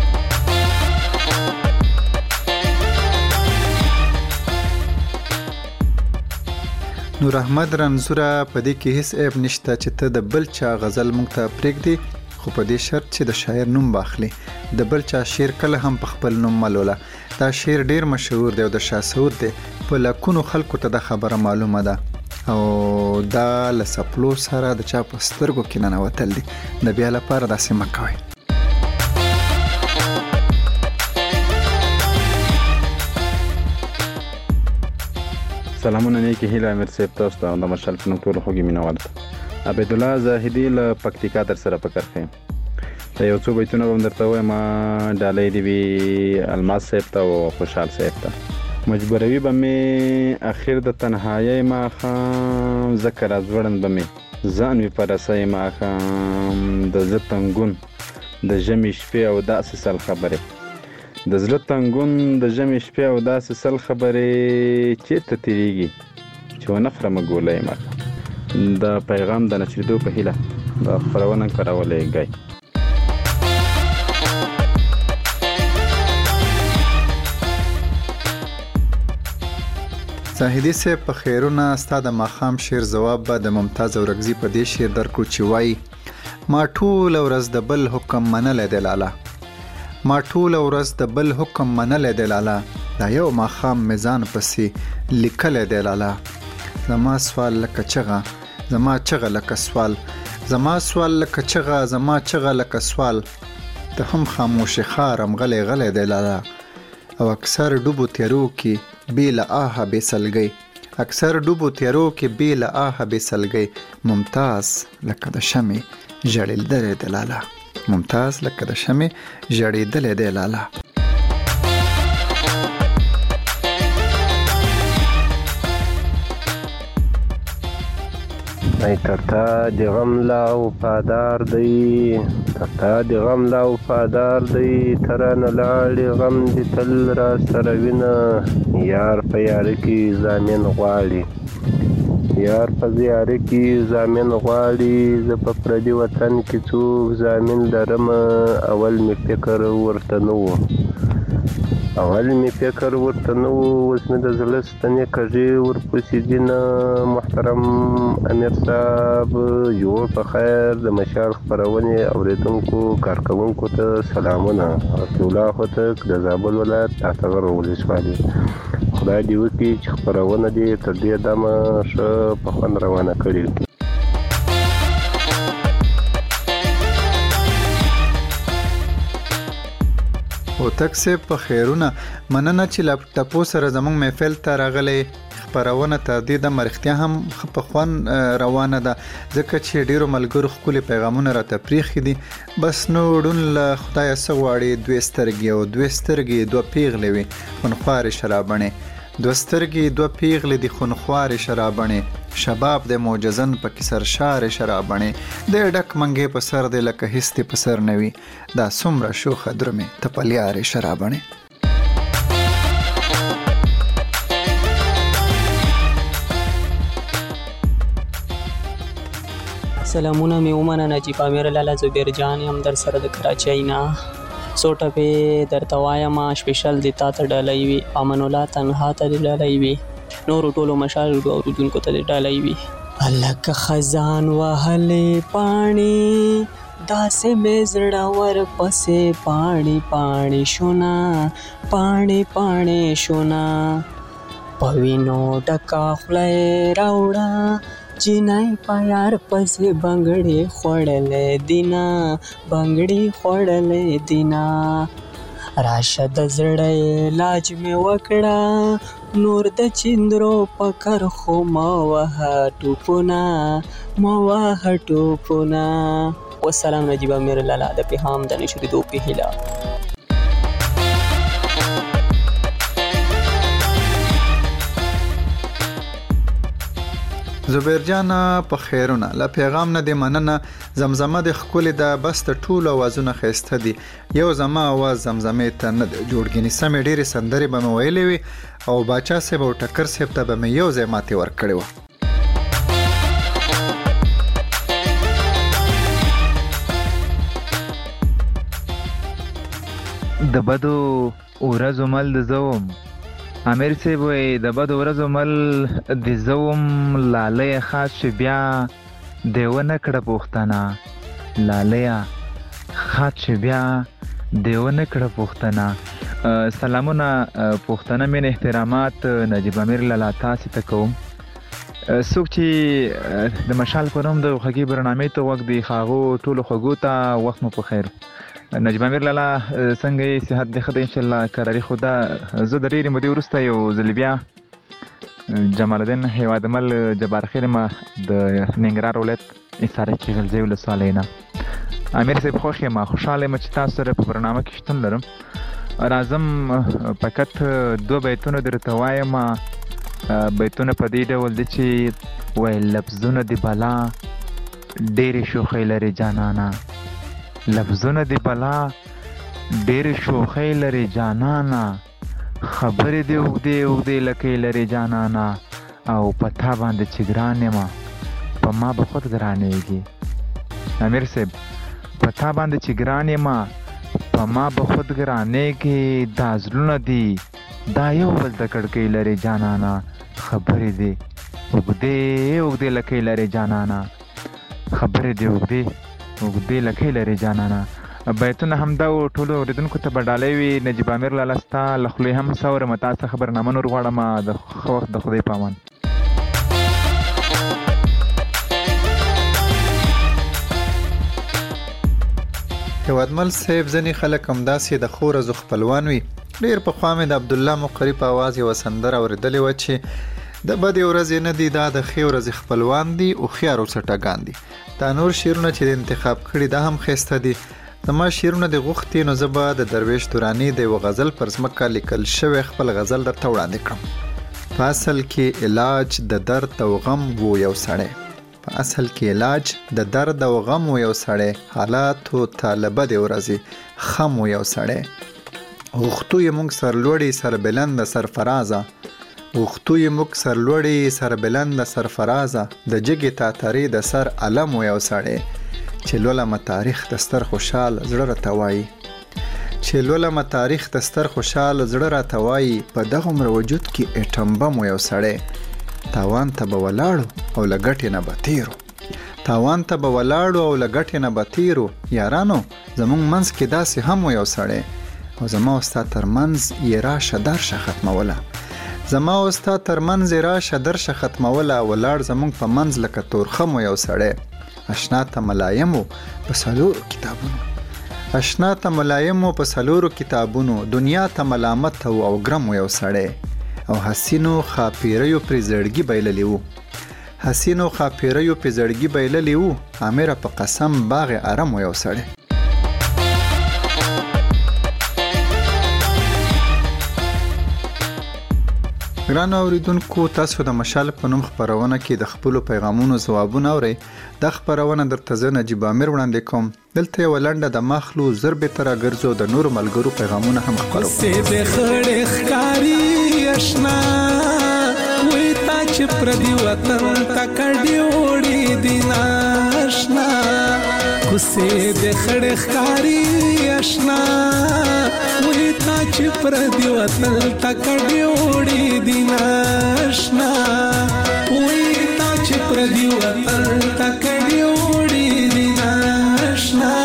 نور احمد رنځوره په دې کې هیڅ عیب نشته چې ته د بل چا غزل مونږ ته پرېږدي خو په دې شرط چې د شاعر نوم باخلي د بل چا شعر کله هم په خپل نوم ملوله دا شعر ډیر مشهور دی او د شاسور دی په لکونو خلکو ته د خبره معلومه ده او دا له سپلو سره د چا په سترګو کې ننوتل دي د بیا لپاره داسې مه کوئ سلامونه نیکی هیله امیر صاحب تاسو ته د مشال په نوم ټولو خوږې مینوال ته عبیدالله زاهدي له پکتیکا در سره په کرښې د یو څو بیتونه به هم درته ووایم ډالۍ دې وي الماس صاحب ته او خوشحال صاحب ته مجبوروي به مې اخر د تنهایۍ ماښام ځکه راځوړند به مې ځان وي په رسۍ ماښام د زړه تنګون د ژمي شپې او داسې سل خبرې د زړه تنګون د ژمي شپې او داسې سل خبرې چیرته تیریږي چې ونه خورمه ګولۍ ماښام د پیغام د نشریدو په هیله د خپرونه کراولیږئ زاهدي صاحب په خیرونه ستا د ماښام شعر ځواب به د ممتاز اورکزي په دې شعر درکړو چې وایي ما ټوله ورځ د بل حکم منلی دی لالا دا یو ماښام مې ځان پسې لیکلی دی لالا زما سوال لکه چغه زما چغه لکه سوال ته هم خاموش خارم غلې غلې دی لالا او اکثر ډوبو تیرو کې بې له آه بې سلګۍ اکثر ډوبو تیرو کې بې له آه بې سلګۍ ممتاز لکه د شمې ژړېدلی دی لالا ممتاز لکه د شمې ژړېدلی دی لالا ای ترتا د غم لا وفادار دی ترتا د غم لا وفادار دی ترانه لاړې غم دې تل را سره وینه یار په یاره کې زامن غواړي یار په زیاره کې زامن غواړي زه په پردي وطن کې څوک زامن لرم اول مې فکر ورته نه و اوس مې د زړه ستنې کږې ورپسې دي نه محترم امیر صاحب جوړ په خیر د مشال خپرونې اورېدونکو کارکوونکو ته سلامونه رسول الله هوتک د زابل ولایت اټغر ولسوالي خدای دې وکړي چې خپرونه دې تر دې دمه ښه په خوند روانه کړي هوتک صاحب په خیرونه مننه چې لاپټاپو سره زموږ محفل ته راغلی خپرونه تر دې دمه رښتیا هم ښه په خوند روانه ده ځکه چې ډیرو ملګرو ښکلي پیغامونه راته پرېښي دي بس نو ډون له خدایه څه غواړي دوې سترګې او دوې سترګې دوه پیغلې وي خونخوارې شرابڼې دوه سترګې دوه پیغلې دي خونخوارې شرابڼې شباب د معجزن پکې سرشارې شرابڼې د ډک منګې په سر دی لکه هیڅ دې په سر نه وي دا څومره شوخه درومې تپلیارې شرابڼې سلامونه مې ومنه نجیب امیر لالا زبیر جان یم در سره د کراچۍ نه څو ټپې درته وایم سپیشل د تا ته ډالۍ وي امن الله تنها ته دې ډالۍ وي نورو ټولو مشال اورېدونکو ته دې ډالۍ وي لکه خزان وهلې پاڼې داسې مې زړه ورپسې پاڼې پاڼې شونه پاڼې پاڼې شونه په وینو ډکه خوله یې راوړه جنای په یار پسې بنګړې خوړلې دینا بنګړې خوړلې دینا راشه د زړه علاج مې وکړه نور د چندرو په کرخو ما وهه ټوپونه ما وهه ټوپونه والسلام نجیب امیر لالا د پیغام د نشریدو په هیله زبیر جان په خیرونه لا پیغام نه دی مننه زمزمه د خولې د بس د ټولو اوازونه خسته دي یو زما आवाज زمزمې ته نه جوړګنی سمې ډېری سندري به مې ویلې وي او باچا صاحب او ټکر صاحب ته به مې یو ځای ماتې ورکړې و د بدو ورځو مل د زوم امیر صاحب وی د بدو ورځو مل د زوم لالی خاص بیا دیو نه کړه پوښتنه لالی خاص بیا دیو نه کړه پوښتنه سلامونه پوښتنه مې احترامات نجیب امیر لالا تاسو ته کوم څوک چې د مشال په نوم د خوږې برنامې ته وخت دی خاغو ټولو خوږو ته وخت مو په خیر نجیب امیر لالا څنګه یې صحت دی ښه دی انشاءالله کراري خو دا زه د ډېرې مودې وروسته یو ځل بیا جمال الدین هیوادمل جبار خیر ما د ننګرهار ولایت حصارک کې غلزی ولسوالۍ نه امیر صاحب خوښ یم خوشحاله یم چې تاسو سره په برنامه کې شتون لرم راځم فقط دوه بیتونه درته وایم بیتونه په دې ډول دي چې وایي لفظونه د بلا ډېرې شوخۍ لري جانانه لفظونه دی بلا ډېر شوخۍ لري جانانا خبرې دی اوږدې اوږدې لکۍ لري جانانا او په تا باندې چې ګران یم په ما به خود ګرانېږي امیر صاحب په تا باندې چې ګران یم په ما به خود ګرانېږي دا زړونه دي دا یو بل ته کړکۍ لري جانانا خبرې دی اوږدې اوږدې لکۍ لري جانانا خبرې دی اوږدې اوږدې لکۍ لري جانانه بیتونه همدا و ټولو اورېدونکو ته به ډالۍ وي نجیب امیر لالا ستا له خولې هم څه اورم تا څخه خبرنامه نور غواړم د ښه وخت د خدای په امان هیوادمل صاحب ځینې خلک همداسې د ښو ورځو خپلوان وي. ډېر پخوا مې د عبدالله مقري په اواز یوه سندره اورېدلې وه چې د بدې ورځې نه دي، دا د ښې ورځې خپلوان دي، هوښیار او څټګان دي. دا نور شعرونه چې د انتخاب کړي دا هم ښایسته دي. زما شعرونه د غوښتي نو زه به د درویش دراني د یوه غزل پر ځمکه لیکل شوی خپل غزل درته وړاندې کړم. په اصل کې علاج د درد او غم و یو سړی، په اصل کې علاج د درد او غم و یو سړی، حالاتو ته له بدې ورځې خم و یو سړی. غوښتو یې موږ سرلوړي سربلنده سرفرازه، غوښتو یې موږ سرلوړي سربلنده سرفرازه، د جګې تاترې د سر علم و یو سړی، چې لولمه تاریخ د ستر خوشحال زړه راته وایي، چې لولمه تاریخ د ستر خوشحال زړه راته وایي، په دغومره وجود کې اټم بم و یو سړی، تاوان ته به ولاړو او له ګټې نه به تیرو، تاوان ته به ولاړو او له ګټې نه به تیرو، یارانو زمونږ منځ کې داسې هم و یو سړی، او زما او ستا ترمنځ یې راشه درشه ختموله، زما او ستا ترمنځ یې راشه درشه ختموله، ولاړ زمونږ په منځ لکه تورخم و یو سړی، اشنا ته ملایمو په څلورو کتابونو، اشنا ته ملایمو په څلورو کتابونو، دنیا ته ملامت او ګرم و یو سړی، او حسینو خاپیریو پرې زړګي بایللی وو، حسینو خاپیریو پرې زړګي بایللی وو، امره په قسم باغ ارم و یو سړی. ګرانو اوریدونکو، تاسو د مشال په نوم خپرونه کې د خپلو پیغامونو ځوابونه اورئ. دا خپرونه درته زه نجیب امیر وړاندې کوم. دلته یوه لنډه د ماخلو زر بهتره ګرځو د نورو ملګرو پیغامونه هم خپروم. چې پردي وطن ته کډي وړي دي ناشنا، کوسې د خړې ښکاری آشنا، وې تا چې پردي وطن ته کډي وړي دي ناشنا، وې تا چې پردي وطن ته کډي وړي دي ناشنا.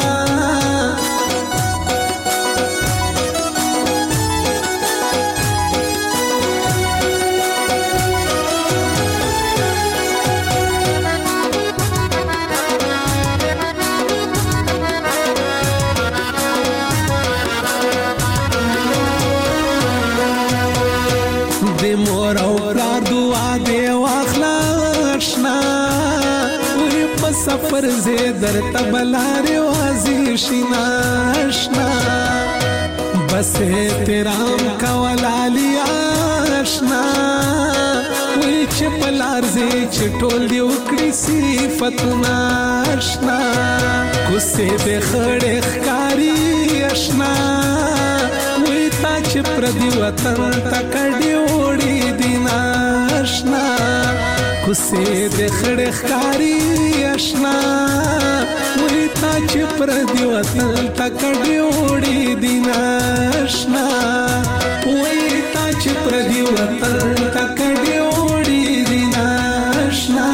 سفر زیدر تبلار وازی شناشنا، بس احترام کولالی آشنا، وی چه پلار زی چه ټول دی وکړي صفتونه آشنا، کوسې د خړې ښکاری آشنا، وی تا چې پردي وطن ته کډي وړي دي ناشنا، کوسې د خړې ښکاری آشنا، وی تا چې پردي وطن ته کډي وړي دي ناشنا، وی تا چې پردي وطن ته کډي وړي دي ناشنا.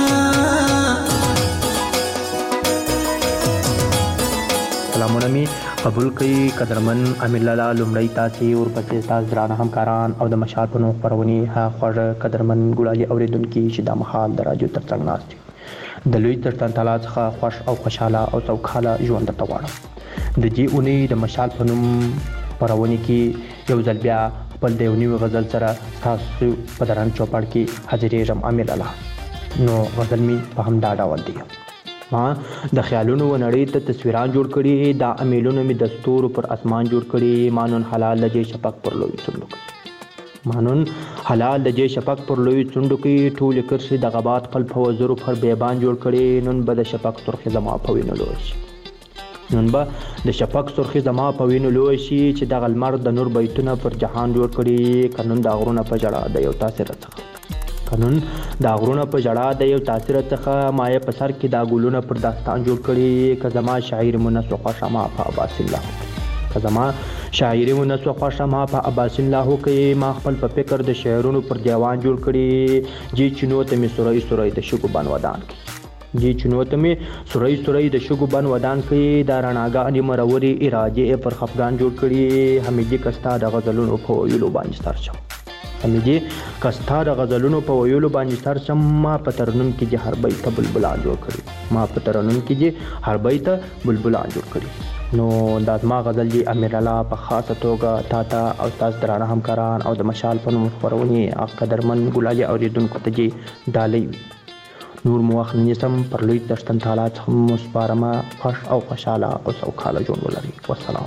سلامونه می قبول کړئ قدرمن امیر لالا، لومړی تاسې ورپسې ستاسو درانه همکاران او د مشال په نوم خپرونې ها خوږه قدرمن ګوړالي اورېدونکي چې دا مهال د راډیو تر څنګ ناست دي، د لوی ترتن تعالی څخه خوښ او خوشحاله او سوکاله ژوند درته غواړم. د دې اونۍ د مشال په نوم خپرونې کې یو ځل بیا خپل د یو نوي غزل سره ستاسو په درانه چوپړ کې حاضرېږم امیر لالا. نو غزل مې په همدا ډول دی. ما د خیالونو و نړۍ ته تصویران جوړ کړي، دا امیلونه مې د ستورو پر اسمان جوړ کړي، مانون حلال لجې شپک پر لوی څنډو کې، مانون حلال لجې شپک پر لوی څنډو کې، ټولې کرښې د غبات خپل په وزرو پر بیابان جوړ کړي، نن به د شپک سرخې زما په وینو لوی شي، نن به د شپک سرخې زما په وینو لوی شي، چې دغه لمر د نور بیتونه پر جهان جوړ کړي، قانون د غرونه په جړه د یو تاثیر څخه، قانون د غرونه په جړه د یو تاثیر څخه، ما یې په سر کې دا ګلونه پر داستان جوړ کړي، که زما شاعر مونث و خوښه ما په عباس الله، که زما شاعر مونث و خوښه ما په عباس الله کې، ما خپل په فکر د شعرونو پر دیوان جوړ کړي، جی چینو ته مې سورۍ سورۍ د شګو بن ودان کې، جی چینو ته مې سورۍ سورۍ د شګو بن ودان کې، دا رڼاګانې مرورې ارادې پر خفګان جوړ کړي، حمیدي کستا د غزلونو په ویلو باندې ستر شم، حمیدي کستا د غزلونو په ویلو باندې ستر شم، ما په ترنم کې هر بیت بلبلان جوړ کړي، ما په ترنم کې هر بیت بلبلان جوړ کړي. نو دا زما غزل دی امیر الله په خاصه توګه تا او تاسو درانه همکاران او د مشال په نوم خپرونې قدرمن ګلالي اوریدونکو ته جي ډالۍ وي. نور مو وخت نیسم پر لوی دشتن تعالی څخه مو سپارمه خوش او خوشاله او سوکاله ژوند ولرئ. والسلام.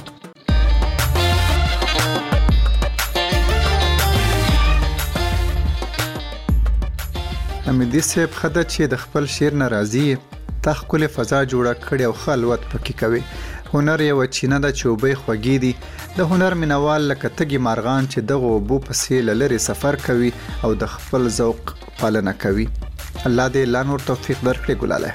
حمیدي صاحب خده چې د خپل شعر ناراضي تا ښکلې فضا جوړه کړې او خلوت پکې کوي. هنر یو چینه ده چې اوبه خوږې دي. د هنر مینوال لکه تږي مارغان چې دغه اوبو پسې له لرې سفر کوي او د خپل ذوق پالنه کوي. الله دې لا نور توفیق درکړي ګلاله.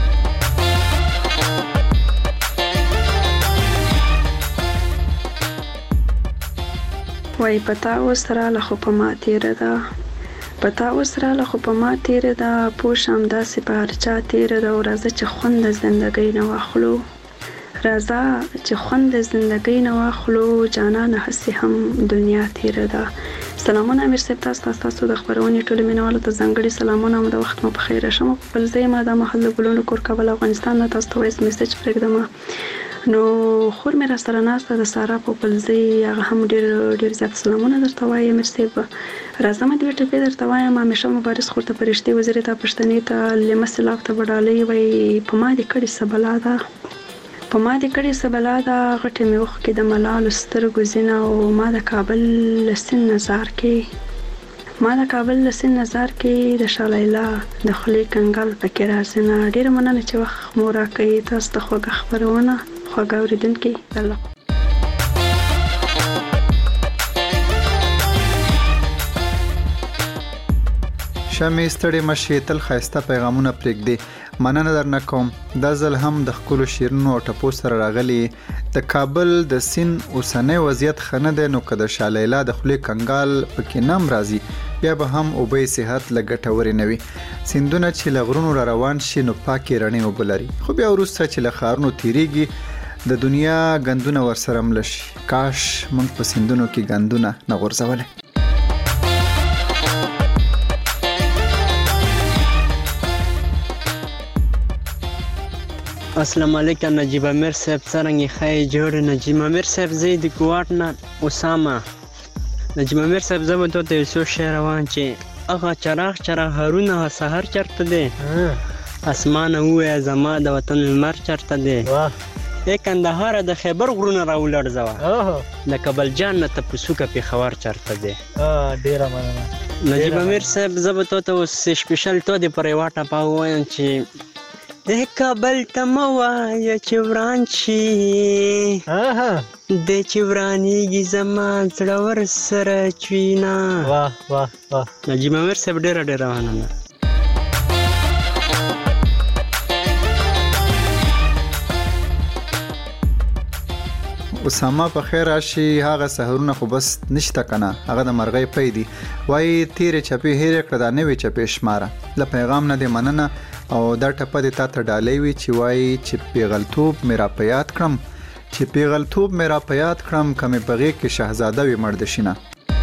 وای پتا وسره له خو په ما تیره ده، پتا وسره له خو په ما تیره ده، پوښم داسې په هر چا تیره ده. او راځه چې خوند د زندګۍ نه واخلو، راځه چې خوند د زندګۍ نه واخلو، جانانه هسې هم دنیا تیره ده. سلامونه امیر صاحب، تاسو د خبرونې ټولو مینوالو ته ځانګړي سلامونه. د وخت مو په خیر شم. په بل ځای ما د محل ګلونو کور کابل افغانستان نه تاسو ته وایس میسج پرېږدم. نو خور مې را سره ناسته د سارا په بل ځای، هغه هم ډېر زیات سلامونه درته وایي امیر صاحب. راځم دوې ټپې درته وایم. همیشه مبارز خور ته فرښتې وزیرې ته پښتنې ته لیمه سلاف ته بډالۍ وایي په ما دې کړې څه بلا ده، په ما دې کړې څه بلا ده، غټې مې اوښکې د ملالو سترګو ځینه. او ما د کابل له سیند نظار کې، ما د کابل له سیند نظار کې د شاه لیلا د خولې کنګل پکې راځنه. ډېره مننه چې وخت مو راکوي. تاسو ته خوږه خپرونه، خوږه اورېدونکي. الله شمې ستړې مشي تل ښایسته پیغامونه پرېږدي. مننه درنه کوم. دا ځل هم د ښکلو شعرونو او ټپو سره راغلي. د کابل د سیند اوسنی وضعیت ښه نه دی، نو که د شاه لیلا د خولې کنګال پکې نم راځي بیا به هم اوبه صحت له ګټورې نه وي. سیندونه چې له غرونو را روان شي نو پاکې رڼې اوبه لري، خو بیا وروسته چې له ښارونو تیریږي د دنیا ګندونه ورسره مله شي. کاش موږ په سیندونو کې ګندونه نه غورځولی. السلام علیکم نجیب امیر صاحب، څرنګه خی جوړ نجیب امیر صاحب، زه د کوټ نه اسامه. نجیب امیر صاحب زه به ته یو څو شعر روان چې هغه چراغ هارونه سحر چرته دی، اسمان وې زما د وطن لمر چرته دی، ای کندهار د خیبر غرونه راولړځوه، د کابل جان نه تپوسو کا پیښور چرته دی. ډیره مننه نجیب امیر صاحب. زه به ته اوس سپیشل تو د پرې واټه پا وایم چې د کابل ته مه وایه چې وران شي، د چې ورانېږي زما زړه ورسره چوینه. نجیب امیر صاحب ډېره مننه. اسامه په خیر راشي. هغه سحرونه خو بس نشته کنه، هغه د مرغۍ پی دي. وایي تیرې چپې هېرې کړه دا نوې چپې شماره. له پیغام نه دې مننه. او دا ټپه دې تا ته ډالۍ وي چې وایي چې پیغلتوب مې را په یاد کړم، چې پیغلتوب مې را په یاد کړم، که مې په غېږ کې شهزاده وي مړدشینه.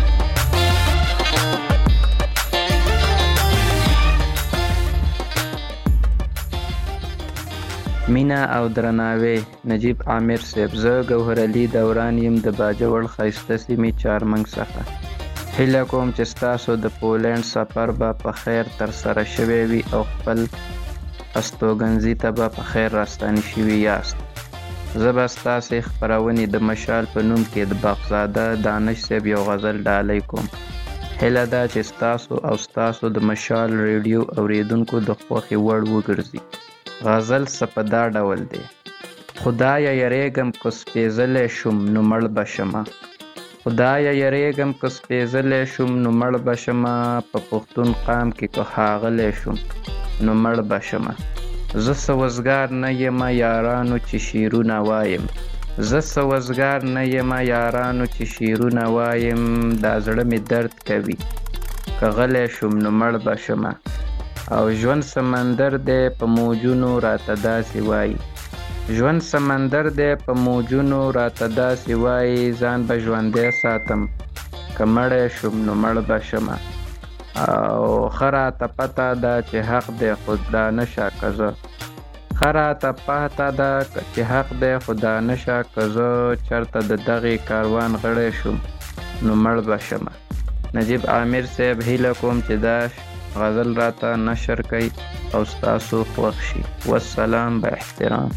مینا او درناوی نجیب عامر صاحب، زه ګوهر علي دوران یم د باجوړ ښایسته سیمې چارمنګ څخه. هیله کوم چې ستاسو د پولینډ سفر به په خیر ترسره شوی وي او خپل استوګنځي ته به په خیر راستانه شوي یاست. زه به ستاسې خپرونې د مشال په نوم کې د باغزاده دانش صاحب یو غزل ډالۍ کوم. هیله ده چې ستاسو او ستاسو د مشال ریډیو اوریدونکو د خوښې وړ وګرځي. غزل څه په دا ډول دی: خدایه یریږم که سپېڅلی شم نو مړ به شمه، خدایه یریږم که سپېڅلی شم نو مړ به شمه، په پښتون قام کې که ښاغلی شم نو مړ به شمه. زه څه وزګار نه یمه یارانو چې شعرونه وایم، زه څه وزګار نه یمه یارانو چې شعرونه وایم، دا زړه مې درد کوي که غلی شم نو مړ به شمه. او ژوند سمندر دی په موجونو راته داسې وایي، ژوند سمندر دی په موجونو راته داسې وایي، ځان به ژوندی ساتم که مړی شم نو مړ به شمه. او ښه راته پته ده چې حق دی خو دا نشه که زه خراته پاته ده چې حق دی خدا نشه که زه چرته د دغې کاروان غړی شم نو مړ به شمه. نجیب عامر صاحب هیله کوم چې دا غزل راته نشر کړئ او ستاسو خوښ شي. والسلام با احترام.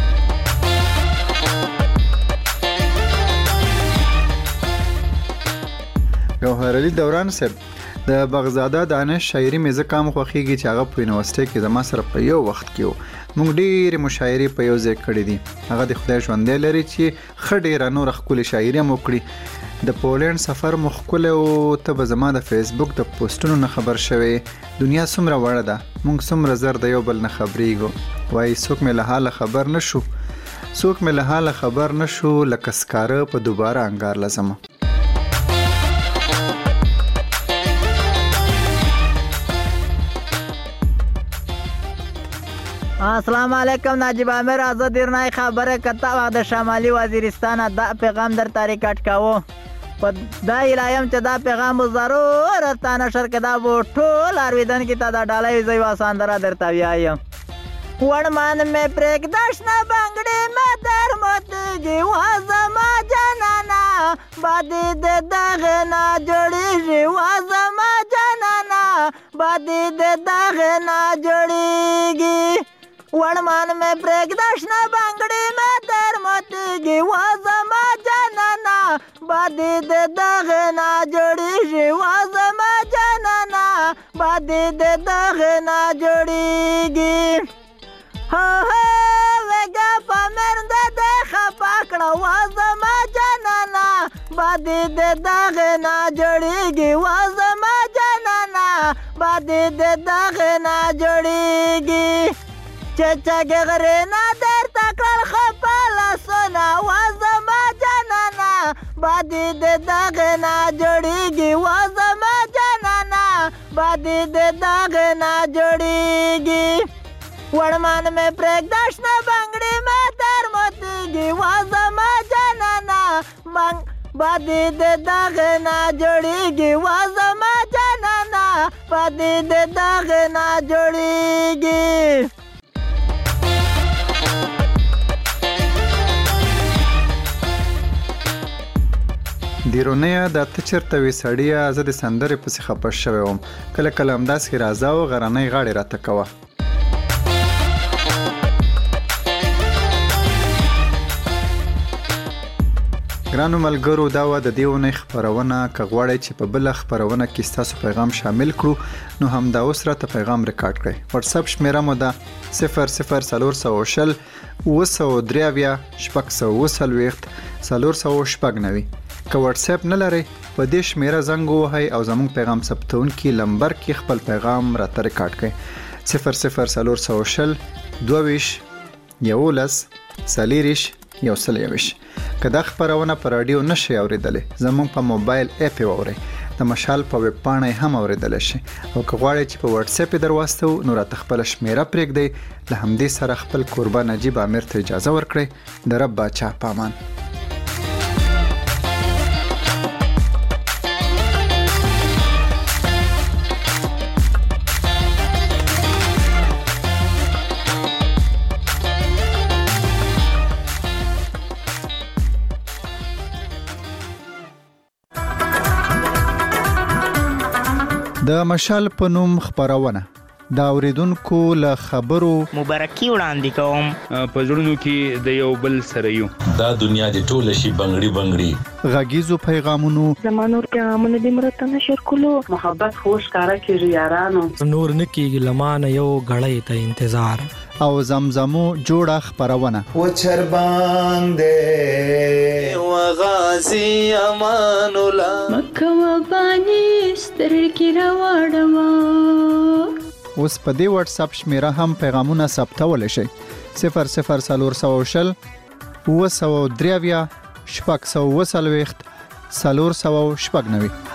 ګوهرعلي دوران صاحب د بغزاده دانش شاعري مې ځکه هم خوښېږي چې هغه په یونیورسټۍ کې زما سره په یو وخت کې و. موږ ډېرې مشاعرې په یو ځای کړې دي. هغه د خدای ژوندی لري چې ښه ډېره نوره ښکلې شاعري هم وکړي. د پولینډ سفر مو ښکلی و. ته به زما د فیسبوک د پوسټونو نه خبر شوې. دنیا څومره وړه ده، موږ څومره زر د یو بل نه خبرېږو. وایي څوک مې له حاله خبر نه شو، څوک مې له حاله خبر نه شو، لکه سکاره په دوباره انګار لزمه. السلام علیکم. نجیب عامر آزاد ایرنای خبره کته و د شمالي وزیرستان دا پیغام در تاریکټ کاوه. په دا الایم چې دا پیغام ضرور تا نشر کدا وو ټول ارویدن کی تا دا ډالای زوی واساندرا درته ویایم. وړمان مې پرېګ دښنه بنگړې مې در موتګي وازما جنانا بادي د دغه نه جوړېږي وازما جنانا بادي د دغه نه جوړېږي. وړمان مې پرېګ دښنه بنگړې مې در موتګي وازما جنانا بادي د دغه نه جوړېږي وازما جنانا بادي د دغه نه جوړېږي. وګه پمرند د خپاکړه وازما جنانا بادي د دغه نه جوړېږي وازما جنانا بادي د دغه نه جوړېږي. چچګ غره نه در تکړه خپل سنا وازما جنانا بادي د دغه نه جوړېږي وازما جنانا بادي د دغه نه جوړېږي. وړمان مې پرېګ دښنه بنگړې مې در موتګي وازما جنانا بادي د دغه نه جوړېږي وازما جنانا بادي د دغه نه جوړېږي. دیرونیا دا ته چرته وې سړیه، زه د سندرې پسې خپه شوی وم. کله کله همداسې راځه او غرنۍ غاړې راته کوه. ګرانو ملګرو، دا وه د دې اونۍ خپرونه. که غواړئ چې په بله خپرونه کې ستاسو پیغام شامل کړو نو همدا اوس راته پیغام ریکارډ کړئ. واتساپ شمیره مو ده 00420 903 440 که واتساپ نه لرئ په دې شمیره زنګ ووهئ او زموږ پیغام ثبتونکي لمبر کې خپل پیغام راته ریکارډ کړئ. 00420 22 11 40 121. که دا خپرونه په رادیو نشئ اوریدلی، زموږ په موبایل اپ یې واورئ. د مشال په ویب پاڼه یې هم اوریدلی شئ. او که غواړئ چې په واتساپ یې در واستوو نو راته خپله شمیره پرېږدئ. له همدې سره خپل کوربه نجیب عامر ته اجازه ورکړئ. د رب باچا په امان. د مشال په نوم خپرونه د اوریدونکو له خبرو مبارکي وړاندې کوم. په زړونو کې د یو بل سره یو. دا دنیا د ټول شي بنگړي بنگړي. غږیزو پیغامونو زمانور پیغامونه د مرته نشر کولو. محبت خوش کارا کیږي یارانو. نور نکیږي لمانه یو غړې ته انتظار. او زمزمو جوړه خپرونه. و چرباندې وغازي امان الله مکه وبانی سترګې راوړما. اوس په دې واتساپ شمیره هم پیغامونه ثبتولی شئ. 00420 903 440 490.